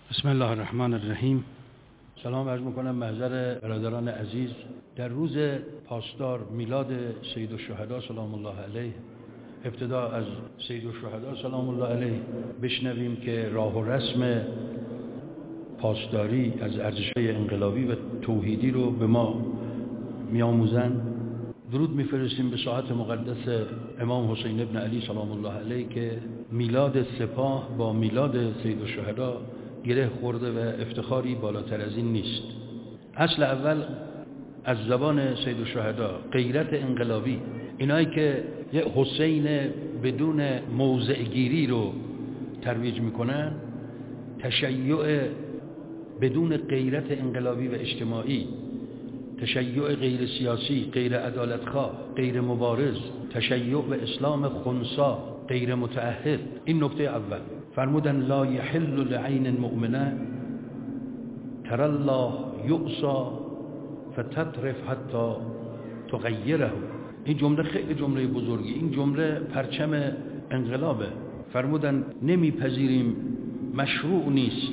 بسم الله الرحمن الرحیم. سلام عرض میکنم محضر برادران عزیز. در روز پاسدار میلاد سید الشهدا سلام الله علیه، ابتدا از سید الشهدا سلام الله علیه بشنویم که راه و رسم پاسداری از ارزش‌های انقلابی و توحیدی رو به ما میآموزند. درود میفرستیم به ساعت مقدس امام حسین ابن علی سلام الله علیه که میلاد سپاه با میلاد سید الشهدا گره خورده و افتخاری بالاتر از این نیست. اصل اول از زبان سید الشهدا غیرت انقلابی، اینایی که یه حسین بدون موضع گیری رو ترویج میکنن، تشیع بدون غیرت انقلابی و اجتماعی، تشیع غیر سیاسی، غیر عدالتخواه، غیر مبارز، تشیع به اسلام خنثی، غیر متعهد. این نکته اول. فرمودن لا یحل لعین مؤمنه تر الله یعصى فتطرف حتی تغیره. این جمله خیلی جمله بزرگی، این جمله پرچم انقلابه. فرمودن نمیپذیریم، مشروع نیست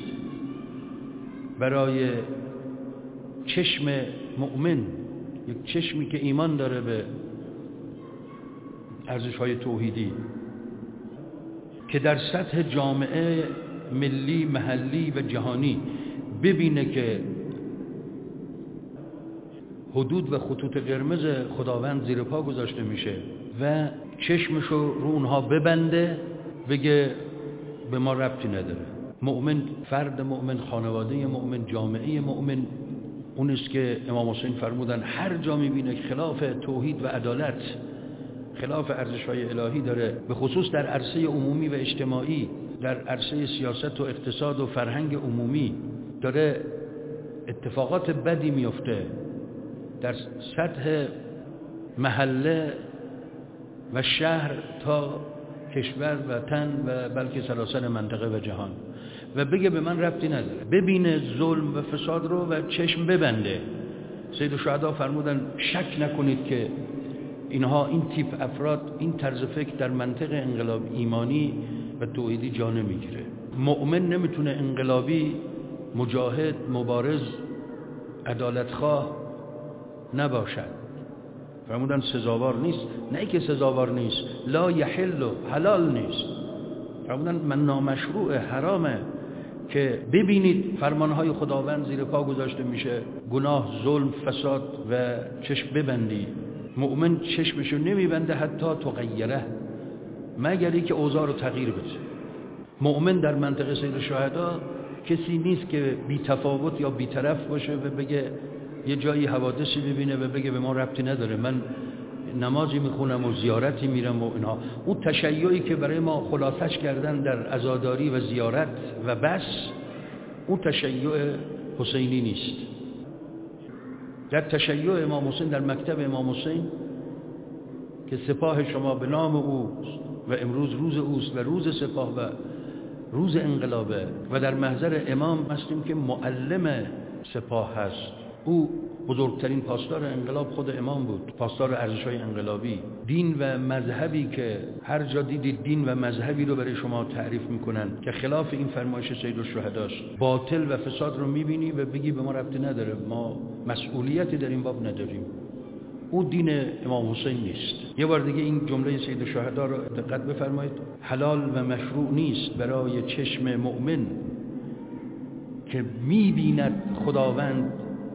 برای چشم مؤمن، یک چشمی که ایمان داره به ارزش‌های توحیدی، که در سطح جامعه ملی، محلی و جهانی ببینه که حدود و خطوط قرمز خداوند زیر پا گذاشته میشه و چشمشو رو اونها ببنده، بگه به ما ربطی نداره. مؤمن، فرد مؤمن، خانواده مؤمن، جامعه مؤمن اون است که امام حسین فرمودن هر جا میبینه خلاف توحید و عدالت، خلاف ارزش‌های الهی داره، به خصوص در عرصه عمومی و اجتماعی، در عرصه سیاست و اقتصاد و فرهنگ عمومی داره اتفاقات بدی میفته، در سطح محله و شهر تا کشور و تن و بلکه سراسر منطقه و جهان، و بگه به من ربطی نداره، ببینه ظلم و فساد رو و چشم ببنده. سید الشهدا فرمودن شک نکنید که اینها، این تیپ افراد، این طرز فکر در منطق انقلاب ایمانی و توحیدی جا نمیگیره. مؤمن نمیتونه انقلابی، مجاهد، مبارز، عدالتخواه نباشد. فرمودن سزاوار نیست، نه ای که سزاوار نیست، لا یحل، حلال نیست. فرمودن من نامشروع، حرامه که ببینید فرمانهای خداوند زیر پا گذاشته میشه، گناه، ظلم، فساد و چشم ببندی. مؤمن چشمشو نمیبنده حتی تغیره، مگری که اوضاع رو تغییر بده. مؤمن در منطقه سید الشهدا کسی نیست که بی تفاوت یا بی طرف باشه و بگه یه جایی حوادثی ببینه و بگه به ما ربطی نداره، من نمازی میخونم و زیارتی میرم و اینها. اون تشیعی که برای ما خلاصش کردن در عزاداری و زیارت و بس، اون تشیع حسینی نیست. در تشیع امام حسین، در مکتب امام حسین که سپاه شما به نام اوست و امروز روز اوست و روز سپاه و روز انقلابه و در محضر امام هستیم که معلم سپاه هست. او بزرگترین پاسدار انقلاب خود امام بود، پاسدار ارزش‌های انقلابی. دین و مذهبی که هر جا دیدید دین و مذهبی رو برای شما تعریف میکنن که خلاف این فرمایش سید الشهداست، باطل و فساد رو میبینی و بگی به ما ربطی نداره، ما مسئولیتی در این باب نداریم. او دین امام حسین نیست. یه بار دیگه این جمله سید الشهدا رو دقت بفرمایید. حلال و مشروع نیست برای چشم مؤمن که میبیند خداوند،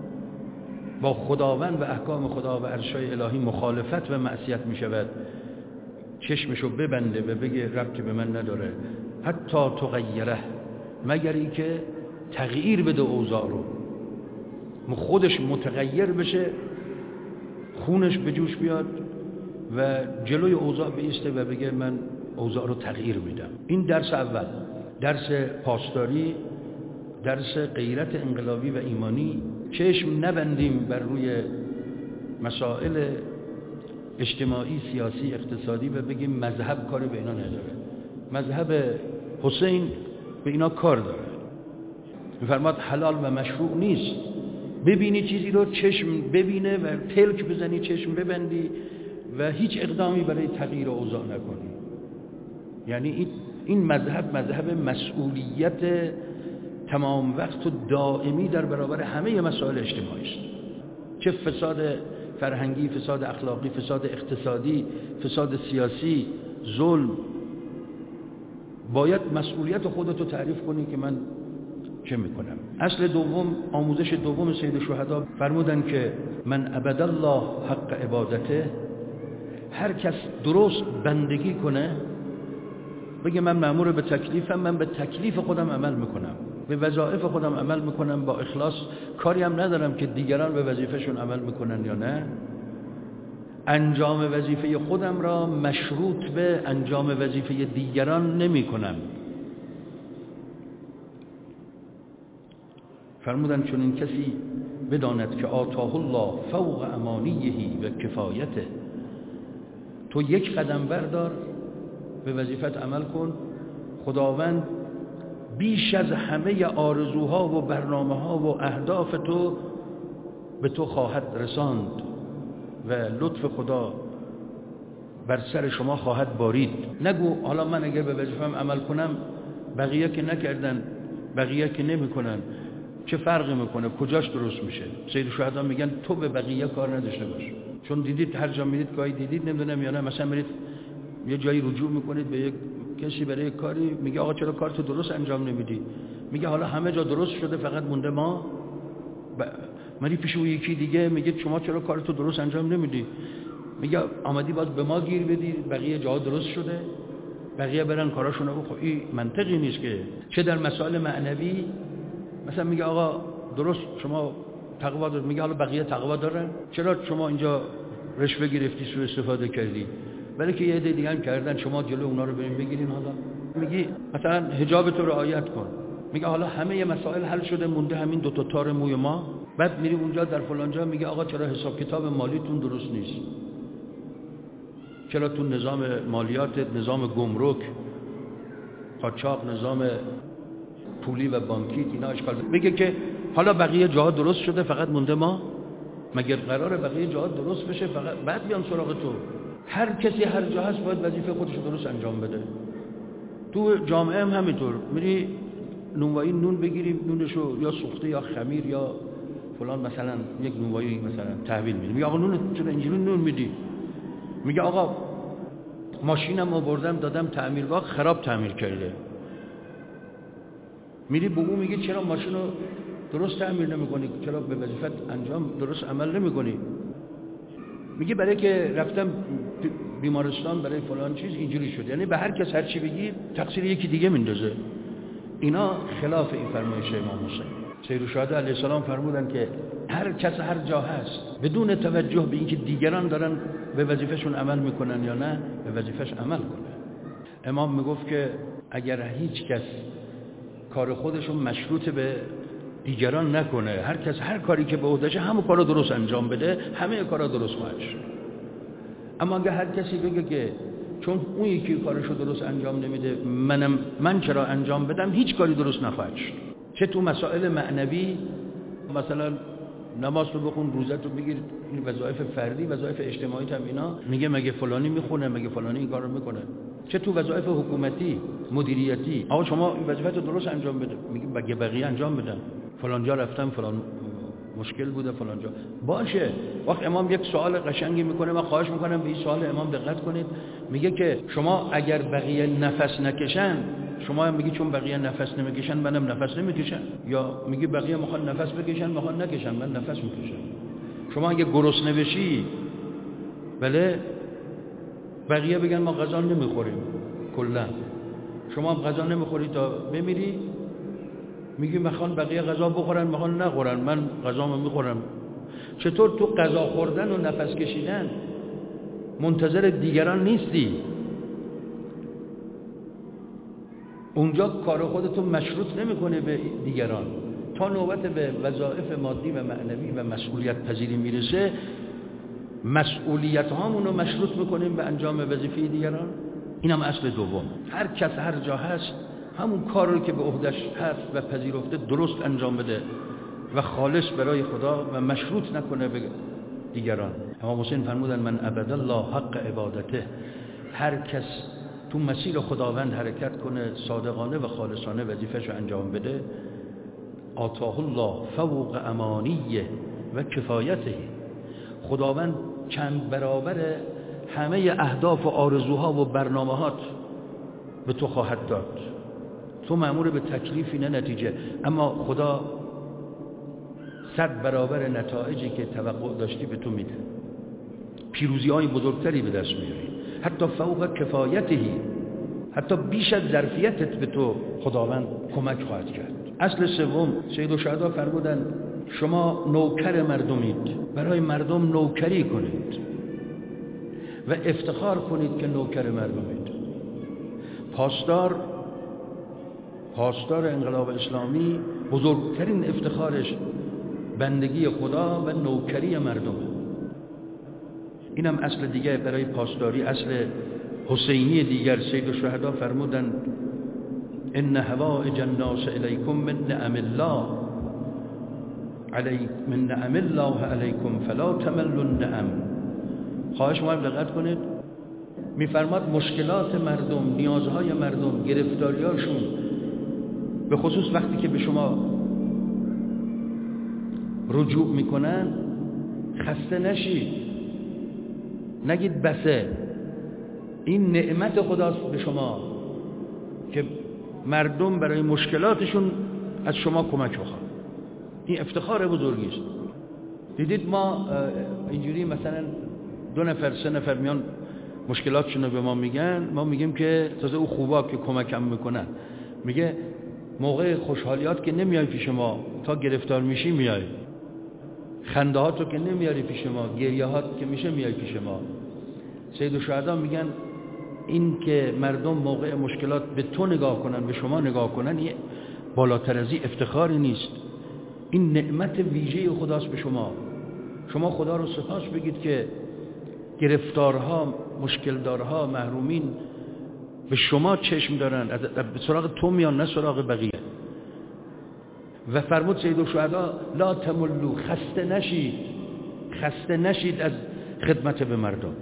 با خداوند و احکام خدا و ارشای الهی مخالفت و معصیت می شود، چشمشو ببنده و بگه ربطی به من نداره، حتی تغیره، مگری که تغییر بده اوضاع رو، خودش متغیر بشه، خونش به جوش بیاد و جلوی اوضاع بیسته و بگه من اوضاع رو تغییر میدم. این درس اول، درس پاسداری، درس غیرت انقلابی و ایمانی. چشم نبندیم بر روی مسائل اجتماعی، سیاسی، اقتصادی و بگیم مذهب کاری به اینا نداره. مذهب حسین به اینا کار داره. می‌فرماد حلال و مشروع نیست ببینی چیزی رو، چشم ببینه و پلک بزنی، چشم ببندی و هیچ اقدامی برای تغییر اوضاع نکنی. یعنی این مذهب مذهب مسئولیت تمام وقت و دائمی در برابر همه مسائل اجتماعی است، چه فساد فرهنگی، فساد اخلاقی، فساد اقتصادی، فساد سیاسی، ظلم. باید مسئولیت خودتو تعریف کنی که من چه میکنم. اصل دوم، آموزش دوم سید الشهدا فرمودن که من عبد الله حق عبادته، هر کس درست بندگی کنه، بگه من مأمور به تکلیفم، من به تکلیف خودم عمل میکنم، به وظایف خودم عمل میکنم با اخلاص، کاری هم ندارم که دیگران به وظیفهشون عمل میکنن یا نه. انجام وظیفه خودم را مشروط به انجام وظیفه دیگران نمی کنم. فرمودن چون این کسی بداند که آتاه الله فوق امانیه و کفایته، تو یک قدم بردار، به وظیفت عمل کن، خداوند بیش از همه آرزوها و برنامه‌ها و اهداف تو به تو خواهد رساند و لطف خدا بر سر شما خواهد بارید. نگو حالا من اگر به وظیفه‌ام عمل کنم بقیه که نکردن، بقیه که نمی‌کنن، چه فرقی میکنه، کجاش درست میشه؟ سید الشهدا میگن تو به بقیه کار نداشته باش، چون دیدید هر جا میرید، گاهی دیدید نمیدونم یا نه، مثلا میرید یه جایی رجوع میکنید به یک کسی برای کاری، میگه آقا چرا کارتو درست انجام نمیدی؟ میگه حالا همه جا درست شده فقط مونده ما. مری پیش اون یکی دیگه میگه شما چرا کارتو درست انجام نمیدی؟ میگه آمدی باز به ما گیر بدی، بقیه جا درست شده، بقیه برن کاراشونو بخو. این منطقی نیست که. چه در مسائل معنوی، مثلا میگه آقا درست شما تقوا دارید، میگه حالا بقیه تقوا دارن، چرا شما اینجا رشوه گرفتی، سوء استفاده کردی؟ ولی که یه عده دیگه هم کردن، شما جلو اونا رو بریم بگیرین. حالا میگی مثلا حجاب تو رعایت کن، میگه حالا همه مسائل حل شده، مونده همین دو تا تار موی ما. بعد میری اونجا در فلان جا میگه آقا چرا حساب کتاب مالیتون درست نیست، چرا تو نظام مالیات، نظام گمرک، قاچاق، نظام پولی و بانکی اینا اشکال. میگه که حالا بقیه جاها درست شده فقط مونده ما، مگر قراره بقیه جاها درست بشه فقط بعد بیان سراغ تو؟ هر کسی هر جا هست باید وظیفه خودش رو درست انجام بده. تو جامعه هم همینطور، میری نونوایی نون بگیری، نونشو یا سوخته یا خمیر یا فلان، مثلا یک نونوایی مثلا تحویل میدی، میگه آقا نون چرا اینجوری نون میدی؟ میگه آقا ماشینم آوردم دادم تعمیرگاه خراب تعمیر کرده. میری به اون میگه چرا ماشین رو درست تعمیر نمی‌کنی، چرا به وظیفت انجام درست عمل نمی‌کنی؟ میگه برای که رفتم بیمارستان برای فلان چیز اینجوری شد. یعنی به هر کس هر چی بگی تقصیر یکی دیگه میندازه. اینا خلاف این فرمایش امام حسین. سید الشهدا علیه السلام فرمودن که هر کس هر جا هست بدون توجه به اینکه دیگران دارن به وظیفهشون عمل میکنن یا نه، به وظیفش عمل کنه. امام میگفت که اگر هیچ کس کار خودشون مشروط به دیگران نکنه، هر کس هر کاری که به عهدهشه همون کارو درست انجام بده، همه کارا درست خواهد شد. اما اگه هر کسی بگه که چون اون یکی کارشو درست انجام نمیده من چرا انجام بدم، هیچ کاری درست نخواهد شد. چه تو مسائل معنوی، مثلا نماز رو بخون، روزت رو بگیر، این وظایف فردی، وظایف اجتماعی هم اینا میگه مگه فلانی میخونه، مگه فلانی این کارو میکنه. چه تو وظایف حکومتی، مدیریتی، آقا شما این وظیفت رو درست انجام بده، میگه مگه بقیه انجام بدن، فلان جا رفتم فلان مشکل بوده فلان جا. باشه، وقت امام یک سوال قشنگی میکنه، من خواهش میکنم به این سوال امام دقت کنید. میگه که شما اگر بقیه نفس نکشن، شما هم میگی چون بقیه نفس نمیکشن منم نفس نمیکشم، یا میگی بقیه میخوان نفس بکشن میخوان نکشن من نفس میکشم. شما اگه گرسنه بشی، بله، بقیه بگن ما غذا نمیخوریم کلا، شما هم غذا نمیخوری تا بمیری، میگی میخوان بقیه غذا بخورن میخوان نخورن، من غذامو میخورم. چطور تو غذا خوردن و نفس کشیدن منتظر دیگران نیستی؟ اونجا کار خودتو مشروط نمیکنه به دیگران. تا نوبت به وظایف مادی و معنوی و مسئولیت پذیری میرسه، مسئولیت هامونو مشروط میکنیم به انجام وظیفه دیگران. اینم اصل دوم. هر کس هر جا هست همون کار رو که به عهده‌اش هست و پذیرفته درست انجام بده و خالص برای خدا و مشروط نکنه به دیگران. امام حسین فرمودن من عبد الله حق عبادته، هر کس تو مسیر خداوند حرکت کنه، صادقانه و خالصانه وظیفه‌شو انجام بده، آتاه الله فوق امانیه و کفایته. خداوند چند برابر همه اهداف و آرزوها و برنامه‌هات به تو خواهد داد. تو مأمور به تکلیفی نه نتیجه، اما خدا 100 برابر نتایجی که توقع داشتی به تو میده. پیروزی‌های بزرگتری به دست میاری، حتی فوق کفایتهی، حتی بیش از ظرفیتت به تو خداوند کمک خواهد کرد. اصل سوم، سیدالشهدا فرمودند شما نوکر مردمید، برای مردم نوکری کنید و افتخار کنید که نوکر مردمید. پاسدار انقلاب اسلامی بزرگترین افتخارش بندگی خدا و نوکری مردم. اینم اصل دیگه برای پاسداری، اصل حسینی دیگر. سیدالشهدا فرمودند ان هوائج الناس الیکم من نعم الله علیکم فلا تملوا النعم. خواهش می‌کنم دقت کنید، میفرماد مشکلات مردم، نیازهای مردم، گرفتاریاشون، به خصوص وقتی که به شما رجوع میکنن خسته نشید، نگید بسه. این نعمت خداست به شما که مردم برای مشکلاتشون از شما کمک بخوان. این افتخار بزرگی است. دیدید ما اینجوری مثلا 2 نفر 3 نفر میان مشکلاتشون رو به ما میگن، ما میگیم که تازه او خوبا که کمکم میکنن. میگه موقع خوشحالیات که نمیای پیش ما، تا گرفتار میشی میای. خنده هاتو که نمیاری پیش ما، گریه هات که میشه میای پیش ما. سیدالشهدا میگن این که مردم موقع مشکلات به تو نگاه کنن، به شما نگاه کنن، یه بالاتر از این افتخاری نیست. این نعمت ویژه خداست به شما. شما خدا رو سپاس بگید که گرفتارها، مشکلدارها، محرومین به شما چشم دارن، به سراغ تو میان نه سراغ بقیه. و فرمود سیدالشهدا لا تملوا، خسته نشید از خدمت به مردم.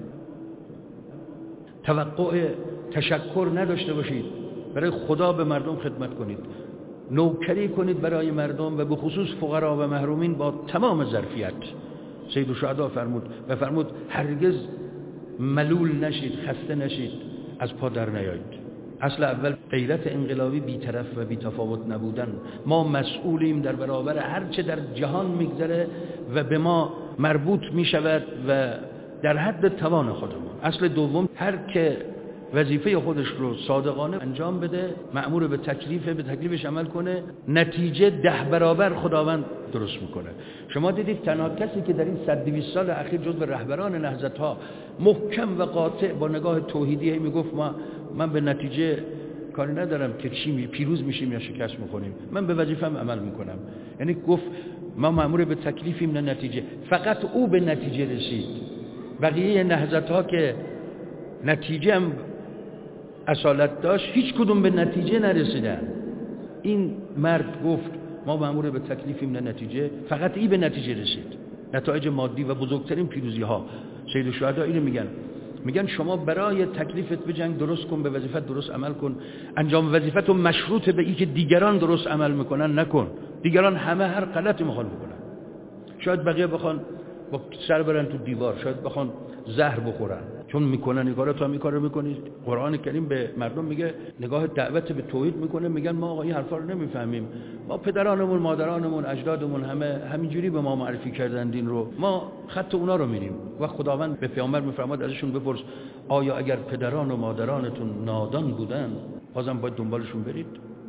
توقع تشکر نداشته باشید، برای خدا به مردم خدمت کنید، نوکری کنید برای مردم و به خصوص فقرا و محرومین با تمام ظرفیت. سیدالشهدا فرمود هرگز ملول نشید، خسته نشید، از پا در نیایید. اصل اول غیرت انقلابی بی‌طرف و بی‌تفاوت نبودن. ما مسئولیم در برابر هر چه در جهان میگذره و به ما مربوط میشود و در حد توان خودمون. اصل دوم، هر که وظیفه خودش رو صادقانه انجام بده، مأمور به تکلیفش عمل کنه، نتیجه 10 برابر خداوند درست میکنه. شما دیدید تنها کسی که در این 100-200 سال اخیر جزو رهبران نهضت‌ها محکم و قاطع با نگاه توحیدی میگفت من به نتیجه کاری ندارم که چی پیروز میشیم یا شکست میکنیم، من به وظیفه‌ام عمل میکنم. یعنی گفت ما مأمور به تکلیفیم نه نتیجه. فقط او به نتیجه رسید. بقیه نهضت‌ها که نتیجه هم اصالت داشت، هیچ کدوم به نتیجه نرسیدن. این مرد گفت ما مأمور به تکلیفیم نه نتیجه، فقط این به نتیجه رسید، نتایج مادی و بزرگترین پیروزی ها. سیدالشهدا اینو میگن شما برای تکلیفت بجنگ، درست کن، به وظیفت درست عمل کن، انجام وظیفت رو مشروط به این که دیگران درست عمل میکنن نکن. دیگران همه هر غلطی میخوان بکنن. شاید بقیه بخوان با سر برن تو دیوار، شاید بخوان زهر بخورن، چون میکنن این کارا، تو هم این کارو میکنی. قرآن کریم به مردم میگه، نگاه دعوت به توحید میکنه، میگن ما آقا این حرفا رو نمیفهمیم، ما پدرانمون، مادرانمون، اجدادمون همینجوری به ما معرفی کردن دین رو، ما خط اونا رو میریم. و خداوند به پیامبر میفرماد ازشون بپرس آیا اگر پدران و مادرانتون نادان بودن بازم باید دنبالشون برید؟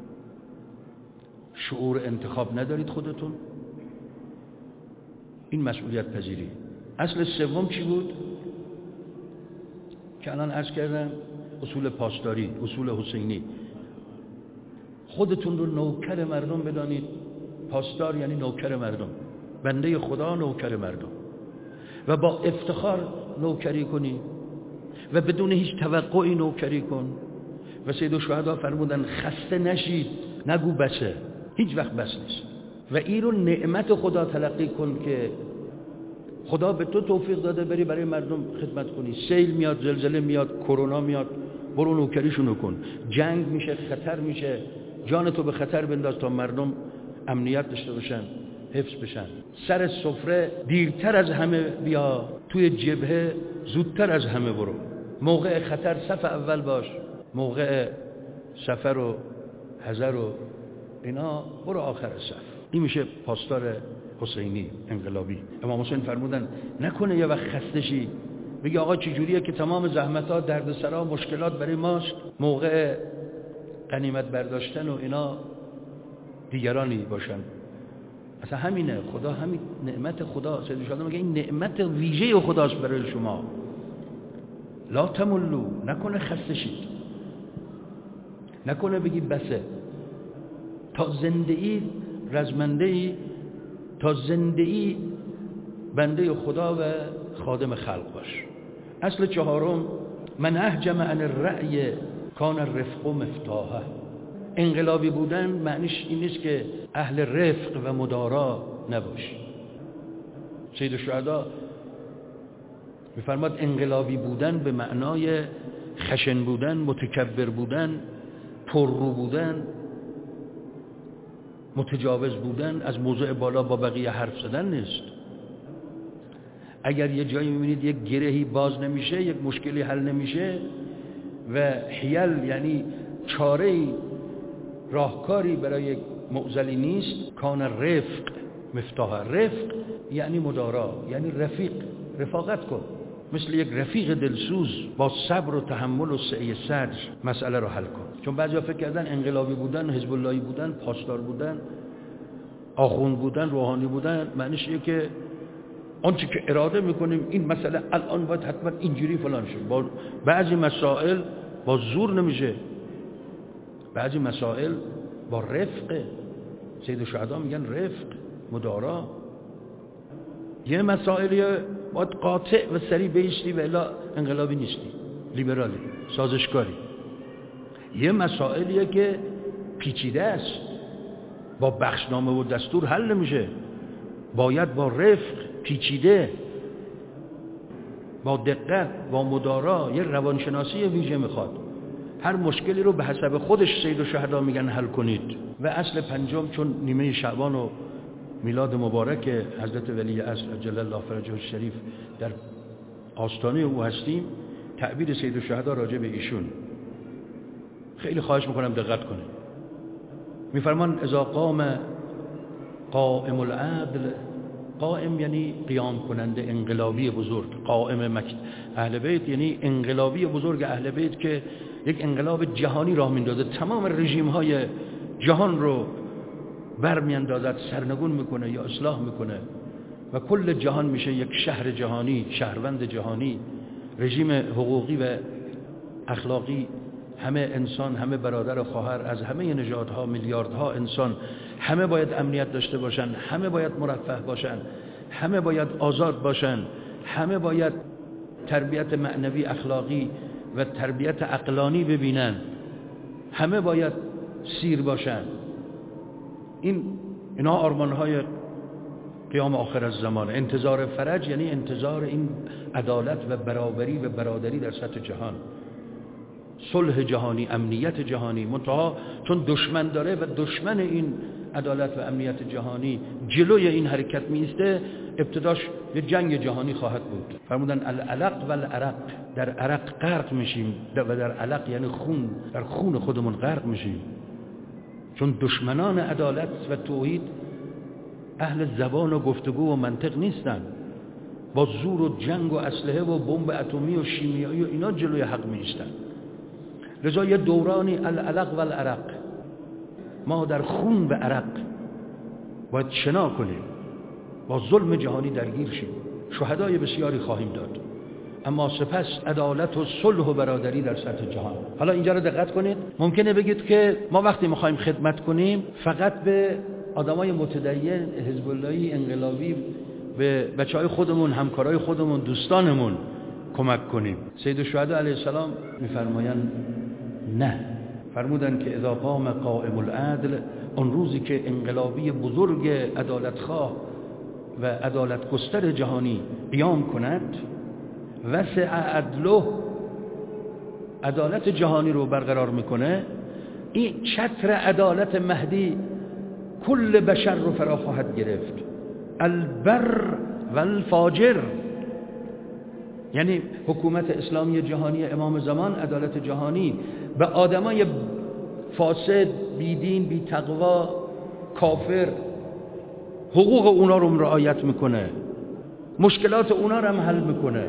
شعور انتخاب ندارید خودتون؟ این مسئولیت پذیری. اصل سوم چی بود که الان عرض کردم؟ اصول پاسداری، اصول حسینی. خودتون رو نوکر مردم بدانید. پاسدار یعنی نوکر مردم، بنده خدا، نوکر مردم، و با افتخار نوکری کنی و بدون هیچ توقعی نوکری کن. و سیدالشهدا فرمودن خسته نشید، نگو بسه، هیچ وقت بس نیست. و این رو نعمت خدا تلقی کن که خدا به تو توفیق داده بری برای مردم خدمت کنی. سیل میاد، زلزله میاد، کرونا میاد، برو نوکریشونو کن. جنگ میشه، خطر میشه، جان تو به خطر بنداز تا مردم امنیت داشته باشن، حفظ بشن. سر سفره دیرتر از همه بیا، توی جبهه زودتر از همه برو، موقع خطر صف اول باش، موقع سفر و حذر و اینا برو آخر صف. این میشه پاسدار حسینی انقلابی. امام حسین فرمودن نکنه یه وقت خسته شی بگی آقا چجوریه که تمام زحمت‌ها، دردسرا، مشکلات برای ماست، موقع غنیمت برداشتن و اینا دیگرانی باشن. اصلا همینه، خدا همین نعمت خدا. سید شهدا میگه این نعمت ویژه خداست برای شما. لا تملو، نکنه خسته شید، نکنه بگی بسه. تا زنده ای رزمنده ای، تا زنده ای بنده خدا و خادم خلق باش. اصل چهارم، من احجم عن الرأی کان الرفق مفتاحه. انقلابی بودن معنیش این نیست که اهل رفق و مدارا نباشی. سید الشهدا میفرماد انقلابی بودن به معنای خشن بودن، متکبر بودن، پررو بودن، متجاوز بودن، از موضوع بالا با بقیه حرف زدن نیست. اگر یه جایی میبینید یک گرهی باز نمیشه، یک مشکلی حل نمیشه و حیل یعنی چاره‌ای، راهکاری برای یک معضلی نیست، کان رفق مفتاح. رفق یعنی مدارا، یعنی رفیق، رفاقت کن، مثل یک رفیق دلسوز با صبر و تحمل و سعی صدر مسئله رو حل کن. چون بعضیا فکر کردن انقلابی بودن، حزب اللهی بودن، پاسدار بودن، آخوند بودن، روحانی بودن معنیش اینه که آنچه که اراده میکنیم این مسئله الان باید حتما اینجوری فلان شه. با بعضی مسائل با زور نمیشه، بعضی مسائل با رفق. سید الشهدا میگن رفق، مدارا. یه مسائلی باید قاطع و سریع بیستی و الا انقلابی نیستی، لیبرالی، سازشکاری. یه مسائلیه که پیچیده است، با بخشنامه و دستور حل نمیشه، باید با رفق، پیچیده، با دقت، با مدارا، یه روانشناسی ویژه میخواد. هر مشکلی رو به حسب خودش سید الشهدا میگن حل کنید. و اصل پنجم، چون نیمه شعبان و میلاد مبارک حضرت ولی عصر عجل الله فرجه الشریف در آستانه او هستیم، تعبیر سید الشهدا راجع به ایشون خیلی خواهش میکنم دقت کنید. میفرمان اذا قام قائم العدل، قائم یعنی قیام کننده، انقلابی بزرگ. قائم اهل بیت یعنی انقلابی بزرگ اهل بیت که یک انقلاب جهانی راه میندازه، تمام رژیم های جهان رو برمیاندازد، سرنگون میکنه یا اصلاح میکنه و کل جهان میشه یک شهر جهانی، شهروند جهانی. رژیم حقوقی و اخلاقی، همه انسان، همه برادر و خواهر از همه نژادها، میلیاردها انسان، همه باید امنیت داشته باشن، همه باید مرفه باشن، همه باید آزاد باشن، همه باید تربیت معنوی، اخلاقی و تربیت عقلانی ببینن، همه باید سیر باشن. اینا آرمان‌های قیام آخر الزمان. انتظار فرج یعنی انتظار این عدالت و برابری و برادری در سطح جهان، صلح جهانی، امنیت جهانی. منتها چون دشمن داره و دشمن این عدالت و امنیت جهانی جلوی این حرکت میسته، ابتداش یه جنگ جهانی خواهد بود. فرمودن العلق و العرق، در عرق غرق میشیم و در علق یعنی خون، در خون خودمون غرق میشیم. چون دشمنان عدالت و توحید اهل زبان و گفتگو و منطق نیستن، با زور و جنگ و اسلحه و بمب اتمی و شیمیایی و اینا جلوی حق میشتن. لذا یه دورانی العلق و العرق، ما در خون و عرق باید شنا کنیم، با ظلم جهانی درگیر شیم، شهدای بسیاری خواهیم داد، اما سپس عدالت و صلح و برادری در سطح جهان. حالا اینجا رو دقت کنید. ممکنه بگید که ما وقتی میخوایم خدمت کنیم فقط به آدمای متدین، حزب اللهی، انقلابی، به بچهای خودمون، همکارای خودمون، دوستانمون کمک کنیم. سید الشهدا علیه السلام میفرمایند نه، فرمودن که اذا قام قائم العدل، اون روزی که انقلابی بزرگ عدالتخواه و عدالت گستر جهانی قیام کند، وسع عدله، عدالت جهانی رو برقرار میکنه، این چتر عدالت مهدی کل بشر رو فرا خواهد گرفت. البر و الفاجر، یعنی حکومت اسلامی جهانی امام زمان، عدالت جهانی، به آدمای فاسد، بیدین، بی تقوا، کافر حقوق اونا رو رعایت میکنه، مشکلات اونا رو هم حل میکنه.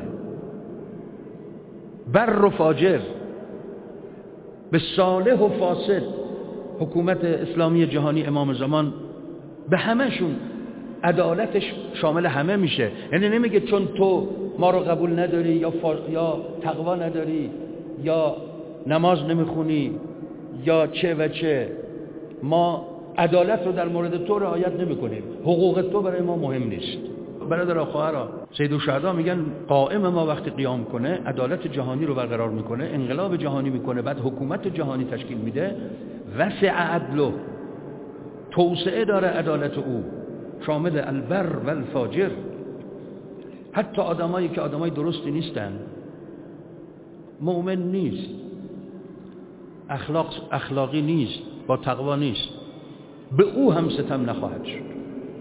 بر و فاجر. به صالح و فاسد حکومت اسلامی جهانی امام زمان به همهشون عدالتش شامل همه میشه. یعنی نمیگه چون تو ما رو قبول نداری یا تقوا نداری یا نماز نمیخونی یا چه و چه، ما عدالت رو در مورد تو رعایت نمیکنیم، حقوق تو برای ما مهم نیست. برادر خواهرا، سیدالشهدا میگن قائم ما وقتی قیام کنه، عدالت جهانی رو برقرار میکنه، انقلاب جهانی میکنه، بعد حکومت جهانی تشکیل میده، وسع عدله، توسعه داره عدالت او، شامل البر و الفاجر. حتی آدمایی که آدمای درستی نیستن، مؤمن نیست، اخلاقی نیست، با تقوا نیست، به او هم ستم نخواهد شد.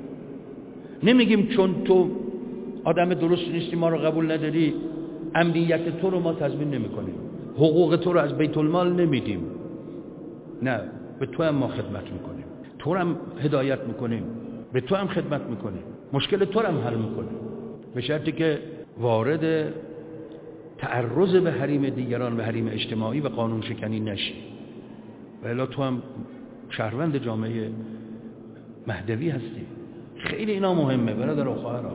نمیگیم چون تو آدم درستی نیستی ما رو قبول نداری، امنیت تو رو ما تضمین نمی کنیم، حقوق تو رو از بیت المال نمیدیم. نه، به تو هم ما خدمت میکنیم، تو هم هدایت میکنیم، به تو هم خدمت میکنیم، مشکل تو هم حل میکنیم، به شرطی که وارد تعرض به حریم دیگران و حریم اجتماعی و قانون شکنی نشی. و الا تو هم شهروند جامعه مهدوی هستی. خیلی اینا مهمه برادر و خواهران،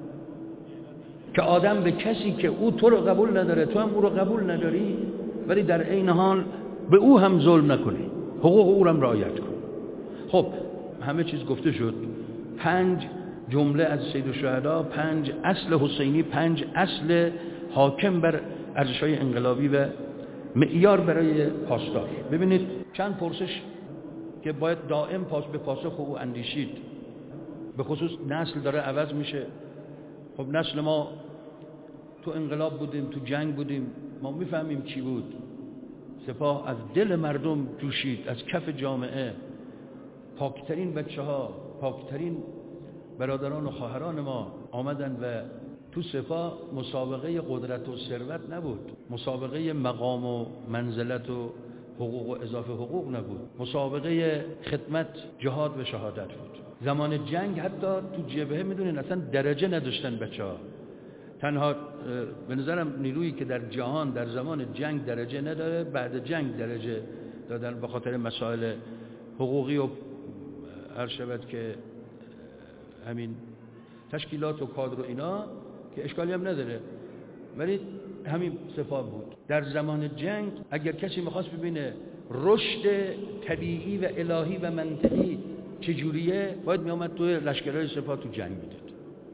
که آدم به کسی که او تو رو قبول نداره، تو هم او رو قبول نداری، ولی در عین حال به او هم ظلم نکنی، حقوق او رو هم رعایت کن. خب همه چیز گفته شد. 5 جمله از سیدالشهدا، 5 اصل حسینی، 5 اصل حاکم بر ارزش‌های انقلابی و معیار برای پاسدار. ببینید چند پرسش که باید دائم به پاسخ او اندیشید. به خصوص نسل داره عوض میشه. خب نسل ما تو انقلاب بودیم، تو جنگ بودیم، ما میفهمیم چی بود. سپاه از دل مردم جوشید، از کف جامعه پاکترین بچه‌ها، پاکترین برادران و خواهران ما آمدن و تو سپاه مسابقه قدرت و ثروت نبود، مسابقه مقام و منزلت و حقوق و اضافه حقوق نبود، مسابقه خدمت، جهاد و شهادت بود. زمان جنگ حتی تو جبهه میدونین اصلا درجه نداشتن بچه‌ها. تنها به نظرم نیرویی که در جهان در زمان جنگ درجه نداره، بعد جنگ درجه دادن به خاطر مسائل حقوقی و هر شود که همین تشکیلات و کادر و اینا که اشکالی هم نداره، ولی همین سپاه بود. در زمان جنگ اگر کسی میخواست ببینه رشد طبیعی و الهی و منطقی چجوریه، باید میامد توی لشکرهای سپاه تو جنگ میداد.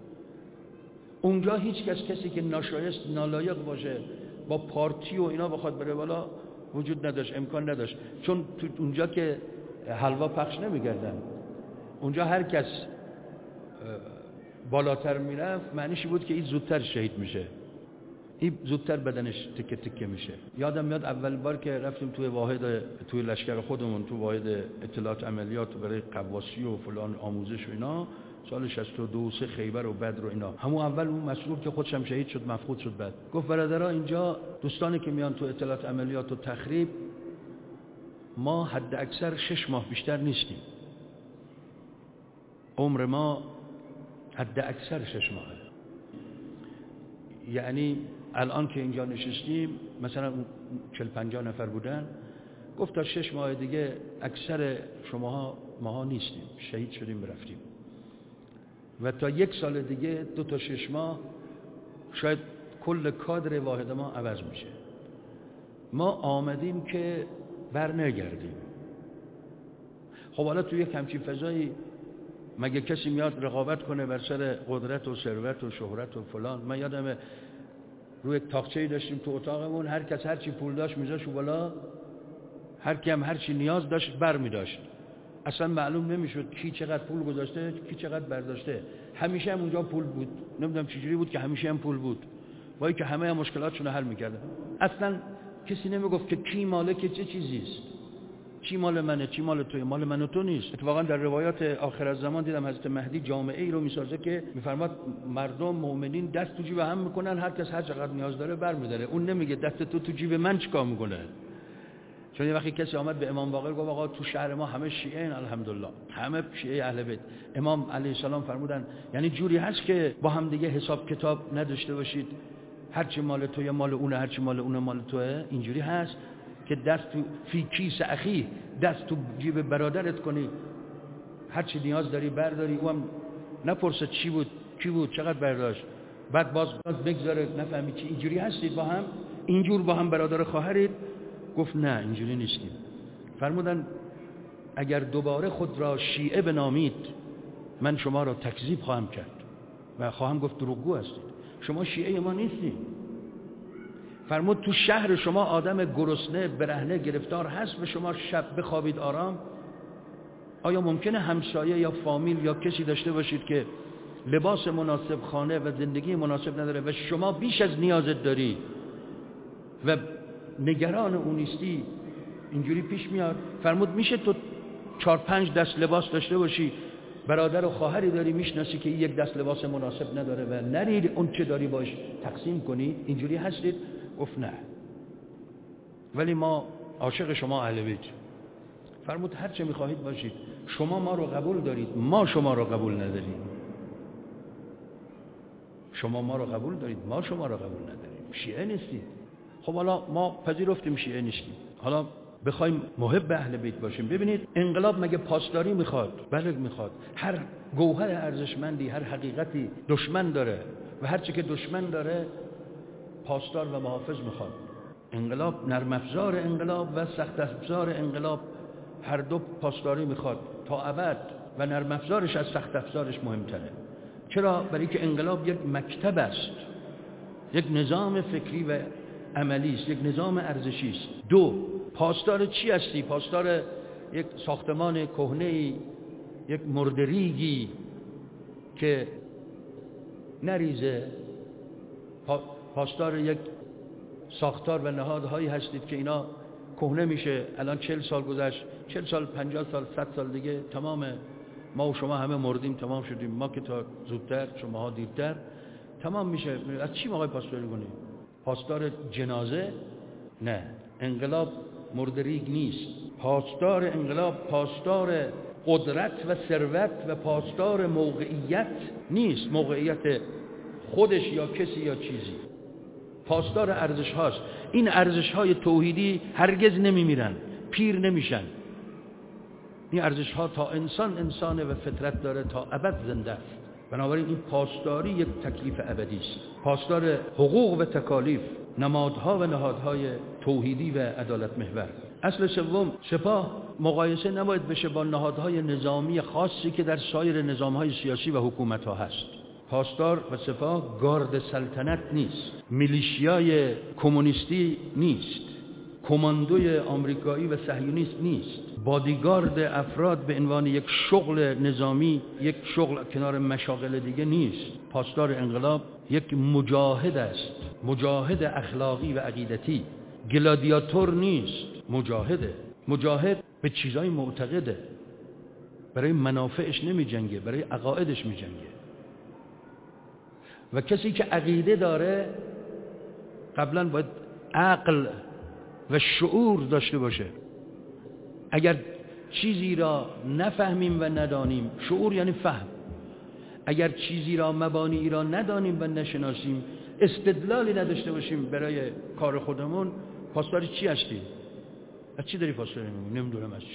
اونجا هیچ کسی که ناشایست نالایق باشه با پارتی و اینا بخواد بره بالا وجود نداشت، امکان نداشت. چون تو اونجا که حلوا پخش نمی‌کردن، اونجا هر کس بالاتر میرفت معنیش بود که این زودتر شهید میشه، این زودتر بدنش تکه تکه میشه. یادم میاد اول بار که رفتیم توی لشکر خودمون، تو واحد اطلاعات عملیات برای قواسی و فلان آموزش و اینا، سال 62 3 خیبر و بدر و اینا، همون اول اون مسئول که خودش هم شهید شد، مفقود شد، بعد گفت برادرها اینجا دوستانی که میان تو اطلاعات عملیات و تخریب، ما حد اکثر 6 ماه بیشتر نیستیم، عمر ما حد اکثر 6 ماهه. یعنی الان که اینجا نشستیم مثلا 40-50 نفر بودن، گفت تا 6 ماه دیگه اکثر شماها ماها نیستیم، شهید شدیم رفتیم، و تا 1 سال دیگه 2 تا 6 ماه شاید کل کادر واحد ما عوض میشه. ما آمدیم که بر نگردیم. خب حالا توی یک همچین فضایی مگه کسی میاد رقابت کنه بر سر قدرت و ثروت و شهرت و فلان؟ من یادمه روی تاقچه‌ای داشتیم تو اتاقمون، هر کس هر چی پول داشت میذاشت بالا، هر کی هم هر چی نیاز داشت بر می‌داشت. اصلا معلوم نمیشد کی چقدر پول گذاشته، کی چقدر برداشته. همیشه هم اونجا پول بود. نمیدونم چجوری بود که همیشه هم پول بود. وای که همه مشکلاتشون رو حل می‌کردن. اصلا کسی نمیگفت که کی مالک چه چیزی است. چی مال منه چی مال توئه؟ مال من و تو نیست. اتفاقا در روایات آخر الزمان دیدم حضرت مهدی جامعه ای رو میسازه که میفرماد مردم مؤمنین دست تو جیب هم میکنن، هر کس هر چقدر نیاز داره برمی‌داره. اون نمیگه دست تو جیب من چیکار میکنه. چون یه وقتی کسی آمد به امام باقر گفت آقا تو شهر ما همه شیعه ان الحمدلله، همه شیعه اهل بیت. امام علیه السلام فرمودن یعنی جوری هست که با هم دیگه حساب کتاب نداشته باشید، هر چی مال توئه مال اونه، هر چی مال اونه مال توئه؟ اینجوری هست که دست تو فی کیس اخی، دست تو جیب برادرت کنی، هر چی نیاز داری برداری، او هم نپرسه چی بود کی بود چقدر برداشت، بعد باز بگذاره نفهمی چی. اینجوری هستید با هم؟ اینجور با هم برادر خواهرید؟ گفت نه اینجوری نیستیم. فرمودن اگر دوباره خود را شیعه بنامید من شما را تکذیب خواهم کرد و خواهم گفت دروغگو هستید، شما شیعه ما نیستید. فرمود تو شهر شما آدم گرسنه برهنه گرفتار هست و شما شب بخوابید آرام؟ آیا ممکنه همسایه یا فامیل یا کسی داشته باشید که لباس مناسب، خانه و زندگی مناسب نداره و شما بیش از نیازت داری و نگران اون نیستی؟ اینجوری پیش میاد. فرمود میشه تو 4-5 دست لباس داشته باشی، برادر و خواهری داری میشناسی که یک دست لباس مناسب نداره و نرید اون چه داری باش تقسیم کنی؟ اینجوری هستید؟ گفت نه، ولی ما عاشق شما اهل بیت. فرمود هر چه میخواهید باشید، شما ما رو قبول دارید، ما شما رو قبول نداریم. شما ما رو قبول دارید، ما شما رو قبول نداریم. شیعه نیستید. خب حالا ما پذیرفتیم شیعه نیستیم، حالا بخوایم محب اهل بیت باشیم. ببینید انقلاب مگه پاسداری میخواد؟ بله میخواد. هر گوهر ارزشمندی، هر حقیقتی دشمن داره و هر چی که دشمن داره پاسدار و محافظ میخواد. انقلاب، نرم افزار انقلاب و سخت افزار انقلاب هر دو پاسداری میخواد تا ابد و نرم افزارش از سخت افزارش مهمتره. چرا؟ برای که انقلاب یک مکتب است، یک نظام فکری و عملی است، یک نظام ارزشی است. دو، پاسدار چی هستی؟ پاسدار یک ساختمان کهنه‌ای، یک مردریگی که نریزه، پاسدار یک ساختار و نهادهایی هستید که اینا کهنه میشه. الان 40 سال گذشت، 40 سال 50 سال 100 سال دیگه تمام ما و شما همه مردیم، تمام شدیم. ما که تا زودتر، شماها دیرتر تمام میشه. از چی موقع پاسداری کنیم؟ پاسدار جنازه؟ نه، انقلاب مردریگ نیست. پاسدار انقلاب پاسدار قدرت و ثروت و پاسدار موقعیت نیست، موقعیت خودش یا کسی یا چیزی. پاسدار ارزش هاست. این ارزش های توحیدی هرگز نمیمیرن، پیر نمیشن. این ارزش ها تا انسانه و فطرت داره، تا ابد زنده است. بنابراین این پاسداری یک تکلیف ابدی است. پاسدار حقوق و تکالیف، نمادها و نهادهای توحیدی و عدالت محور. اصل سوم، سپاه مقایسه نباید بشه با نهادهای نظامی خاصی که در سایر نظامهای سیاسی و حکومت ها هست. پاسدار و سپاه گارد سلطنت نیست، میلیشیای کمونیستی نیست، کماندوی آمریکایی و صهیونیست نیست، بادیگارد افراد به عنوان یک شغل نظامی، یک شغل کنار مشاغل دیگه نیست. پاسدار انقلاب یک مجاهد است، مجاهد اخلاقی و عقیدتی، گلادیاتور نیست، مجاهده. مجاهد به چیزای معتقده، برای منافعش نمی جنگه، برای عقایدش می جنگه. و کسی که عقیده داره قبلا باید عقل و شعور داشته باشه. اگر چیزی را نفهمیم و ندانیم، شعور یعنی فهم، اگر چیزی را مبانی را ندانیم و نشناسیم، استدلالی نداشته باشیم برای کار خودمون، پاسدار چی هستی؟ از چی داری پاسداری می‌کنی؟ نمیدونم از چی.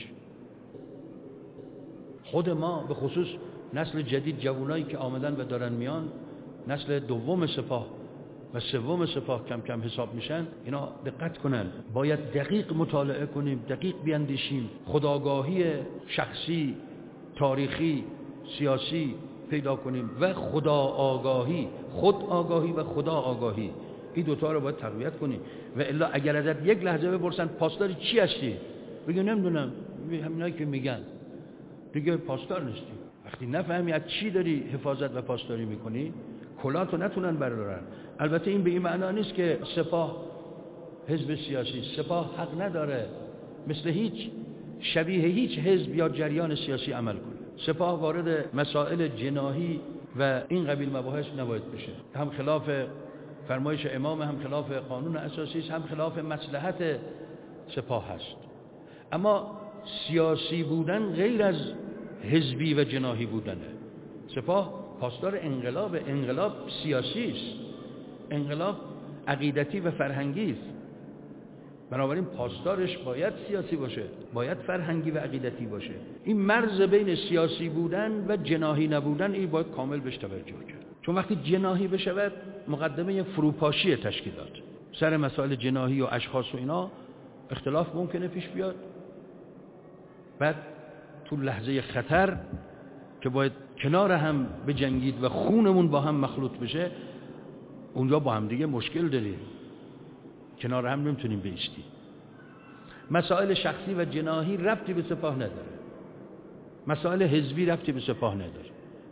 خود ما به خصوص نسل جدید، جوانایی که آمدن و دارن میان، نسل دوم سپاه و سوم سپاه کم کم حساب میشن، اینا دقت کنن. باید دقیق مطالعه کنیم، دقیق بیاندیشیم، خودآگاهی شخصی، تاریخی، سیاسی پیدا کنیم و خدا آگاهی، خود آگاهی و خدا آگاهی. این دوتا رو باید تقویت کنیم. و الا اگر ازت یک لحظه بپرسن پاسدار چی هستی، بگی نمیدونم، همینایی که میگن، دیگه پاسدار نیستی. وقتی نفهمی از چی داری حفاظت و پاسداری میکنی، کلاتو نتونن بردارن. البته این به این معنا نیست که سپاه حزب سیاسی، سپاه حق نداره مثل هیچ شبیه هیچ حزب یا جریان سیاسی عمل کنه. سپاه وارد مسائل جناحی و این قبیل مباحث نباید بشه. هم خلاف فرمایش امام، هم خلاف قانون اساسی است، هم خلاف مصلحت سپاه هست. اما سیاسی بودن غیر از حزبی و جناحی بودنه. سپاه پاسدار انقلاب سیاسی است، انقلاب عقیدتی و فرهنگی است. بنابراین پاسدارش باید سیاسی باشه، باید فرهنگی و عقیدتی باشه. این مرز بین سیاسی بودن و جناحی نبودن این باید کامل بهش توجه کرد. چون وقتی جناحی بشود مقدمه فروپاشی تشکیلات، سر مسائل جناحی و اشخاص و اینا اختلاف ممکنه پیش بیاد. بعد تو لحظه خطر که باید کنار هم بجنگید و خونمون با هم مخلوط بشه، اونجا با هم دیگه مشکل داریم، کنار هم نمیتونیم بایستیم. مسائل شخصی و جناحی ربطی به سپاه نداره، مسائل حزبی ربطی به سپاه نداره.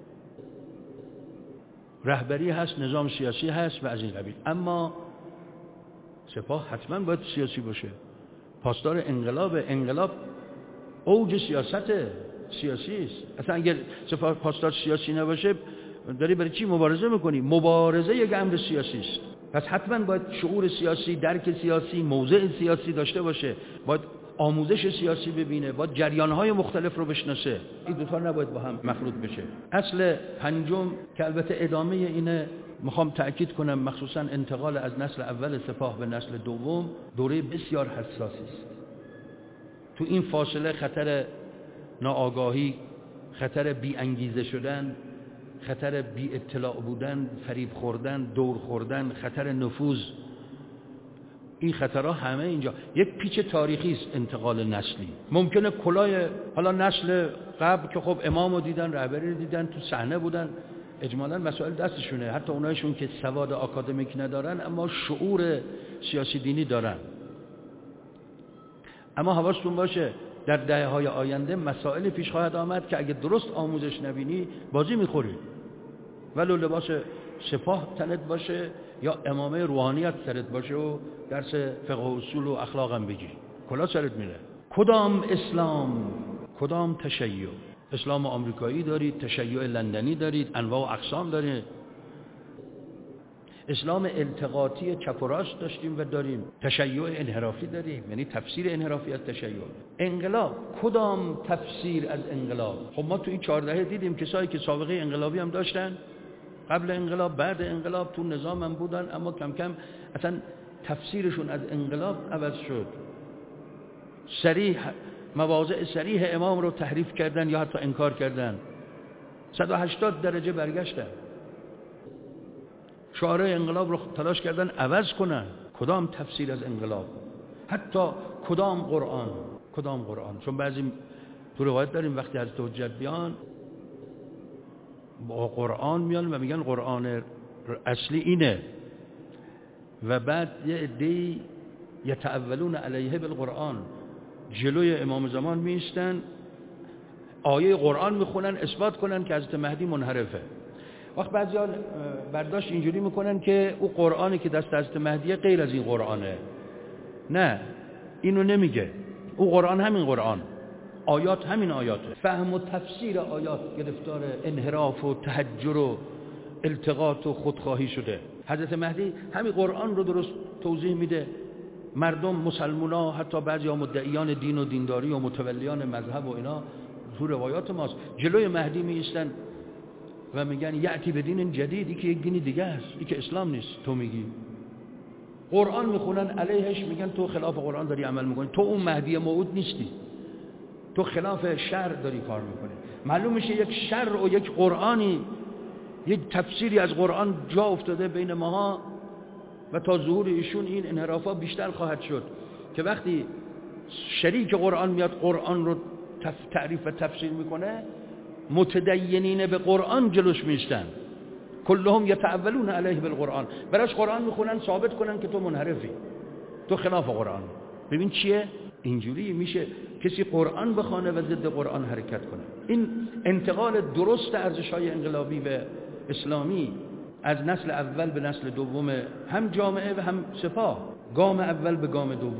رهبری هست، نظام سیاسی هست و از این قبیل. اما سپاه حتما باید سیاسی باشه، پاسدار انقلاب اوج سیاسی است. اصلا اگر سپاه پاسدار سیاسی نباشه داری برای چی مبارزه میکنی؟ مبارزه یک امر سیاسی است. پس حتما باید شعور سیاسی، درک سیاسی، موضع سیاسی داشته باشه، باید آموزش سیاسی ببینه، باید جریانهای مختلف رو بشناسه. این دوتا نباید با هم مخلوط بشه. اصل پنجم که البته ادامه اینه، میخوام تأکید کنم، مخصوصا انتقال از نسل اول سپاه به نسل دوم دوره بسیار حساسی است. تو این فاصله خطر ناآگاهی، خطر بی انگیزه شدن، خطر بی اطلاع بودن، فریب خوردن، دور خوردن، خطر نفوذ، این خطرها همه اینجا. یک پیچ تاریخی است انتقال نسلی. ممکنه کلاه حالا نسل قبل که خب امامو دیدن، رهبری رو دیدن، تو صحنه بودن، اجمالاً مسائل دستشونه، حتی اونایشون که سواد آکادمیک ندارن اما شعور سیاسی دینی دارن. اما حواستون باشه در دهه‌های آینده مسائل پیش خواهد آمد که اگه درست آموزش نبینی بازی میخوری. ولو لباس سپاه تنت باشه یا امامه روحانیت سرت باشه و درس فقه و اصول و اخلاق هم بگی، کلا سرت میره. کدام اسلام، کدام تشیع؟ اسلام آمریکایی دارید، تشیع لندنی دارید، انواع و اقسام دارید. اسلام التقاطی چپ و راست داشتیم و داریم، تشیع انحرافی داریم، یعنی تفسیر انحرافی از تشیع. انقلاب، کدام تفسیر از انقلاب؟ خب ما تو این 14 دیدیم کسایی که سابقه انقلابی هم داشتن، قبل انقلاب، بعد انقلاب تو نظام هم بودن، اما کم کم اصلا تفسیرشون از انقلاب عوض شد. مواضع صریح امام رو تحریف کردن یا حتی انکار کردن، 180 درجه برگشتن. شعارهای انقلاب رو تلاش کردن عوض کنن. کدام تفسیر از انقلاب؟ حتی کدام قرآن؟ چون بعضی تو روایت داریم وقتی از حجت بیان با قرآن میان و میگن قرآن اصلی اینه و بعد یه عده‌ای یتأولون علیه بالقرآن، جلوی امام زمان میستن، آیه قرآن میخونن اثبات کنن که حضرت مهدی منحرفه. وقت بعضی‌ها برداشت اینجوری میکنن که او قرآنی که دست حضرت مهدیه غیر از این قرآنه. نه، اینو نمیگه. او قرآن همین قرآن، آیات همین آیاته. فهم و تفسیر آیات گرفتار انحراف و تحجر و التقاط و خودخواهی شده. حضرت مهدی همین قرآن رو درست توضیح میده. مردم، مسلمونا، حتی بعضی‌ها مدعیان دین و دینداری و متولیان مذهب و اینا تو روایات ماست، جلوی مهدی میایستن و میگن یأتی به دین جدیدی که یک دینی دیگه است، این که اسلام نیست. تو میگی قرآن میخونن علیهش، میگن تو خلاف قرآن داری عمل میکنی، تو اون مهدی موعود نیستی، تو خلاف شرع داری کار میکنی. معلوم میشه یک شرع و یک قرآنی، یک تفسیری از قرآن جا افتاده بین ماها و تا ظهور ایشون این انحرافا بیشتر خواهد شد که وقتی شریک قرآن میاد قرآن رو تعریف و تفسیر میکنه، متدینین به قرآن جلوش میشتن، کلهم یتأولون علیه بالقرآن، براش قرآن میخونن ثابت کنن که تو منحرفی، تو خلاف قرآن. ببین چیه؟ اینجوری میشه کسی قرآن بخونه و ضد قرآن حرکت کنه. این انتقال درست ارزش‌های انقلابی و اسلامی از نسل اول به نسل دوم هم جامعه و هم سپاه، گام اول به گام دوم،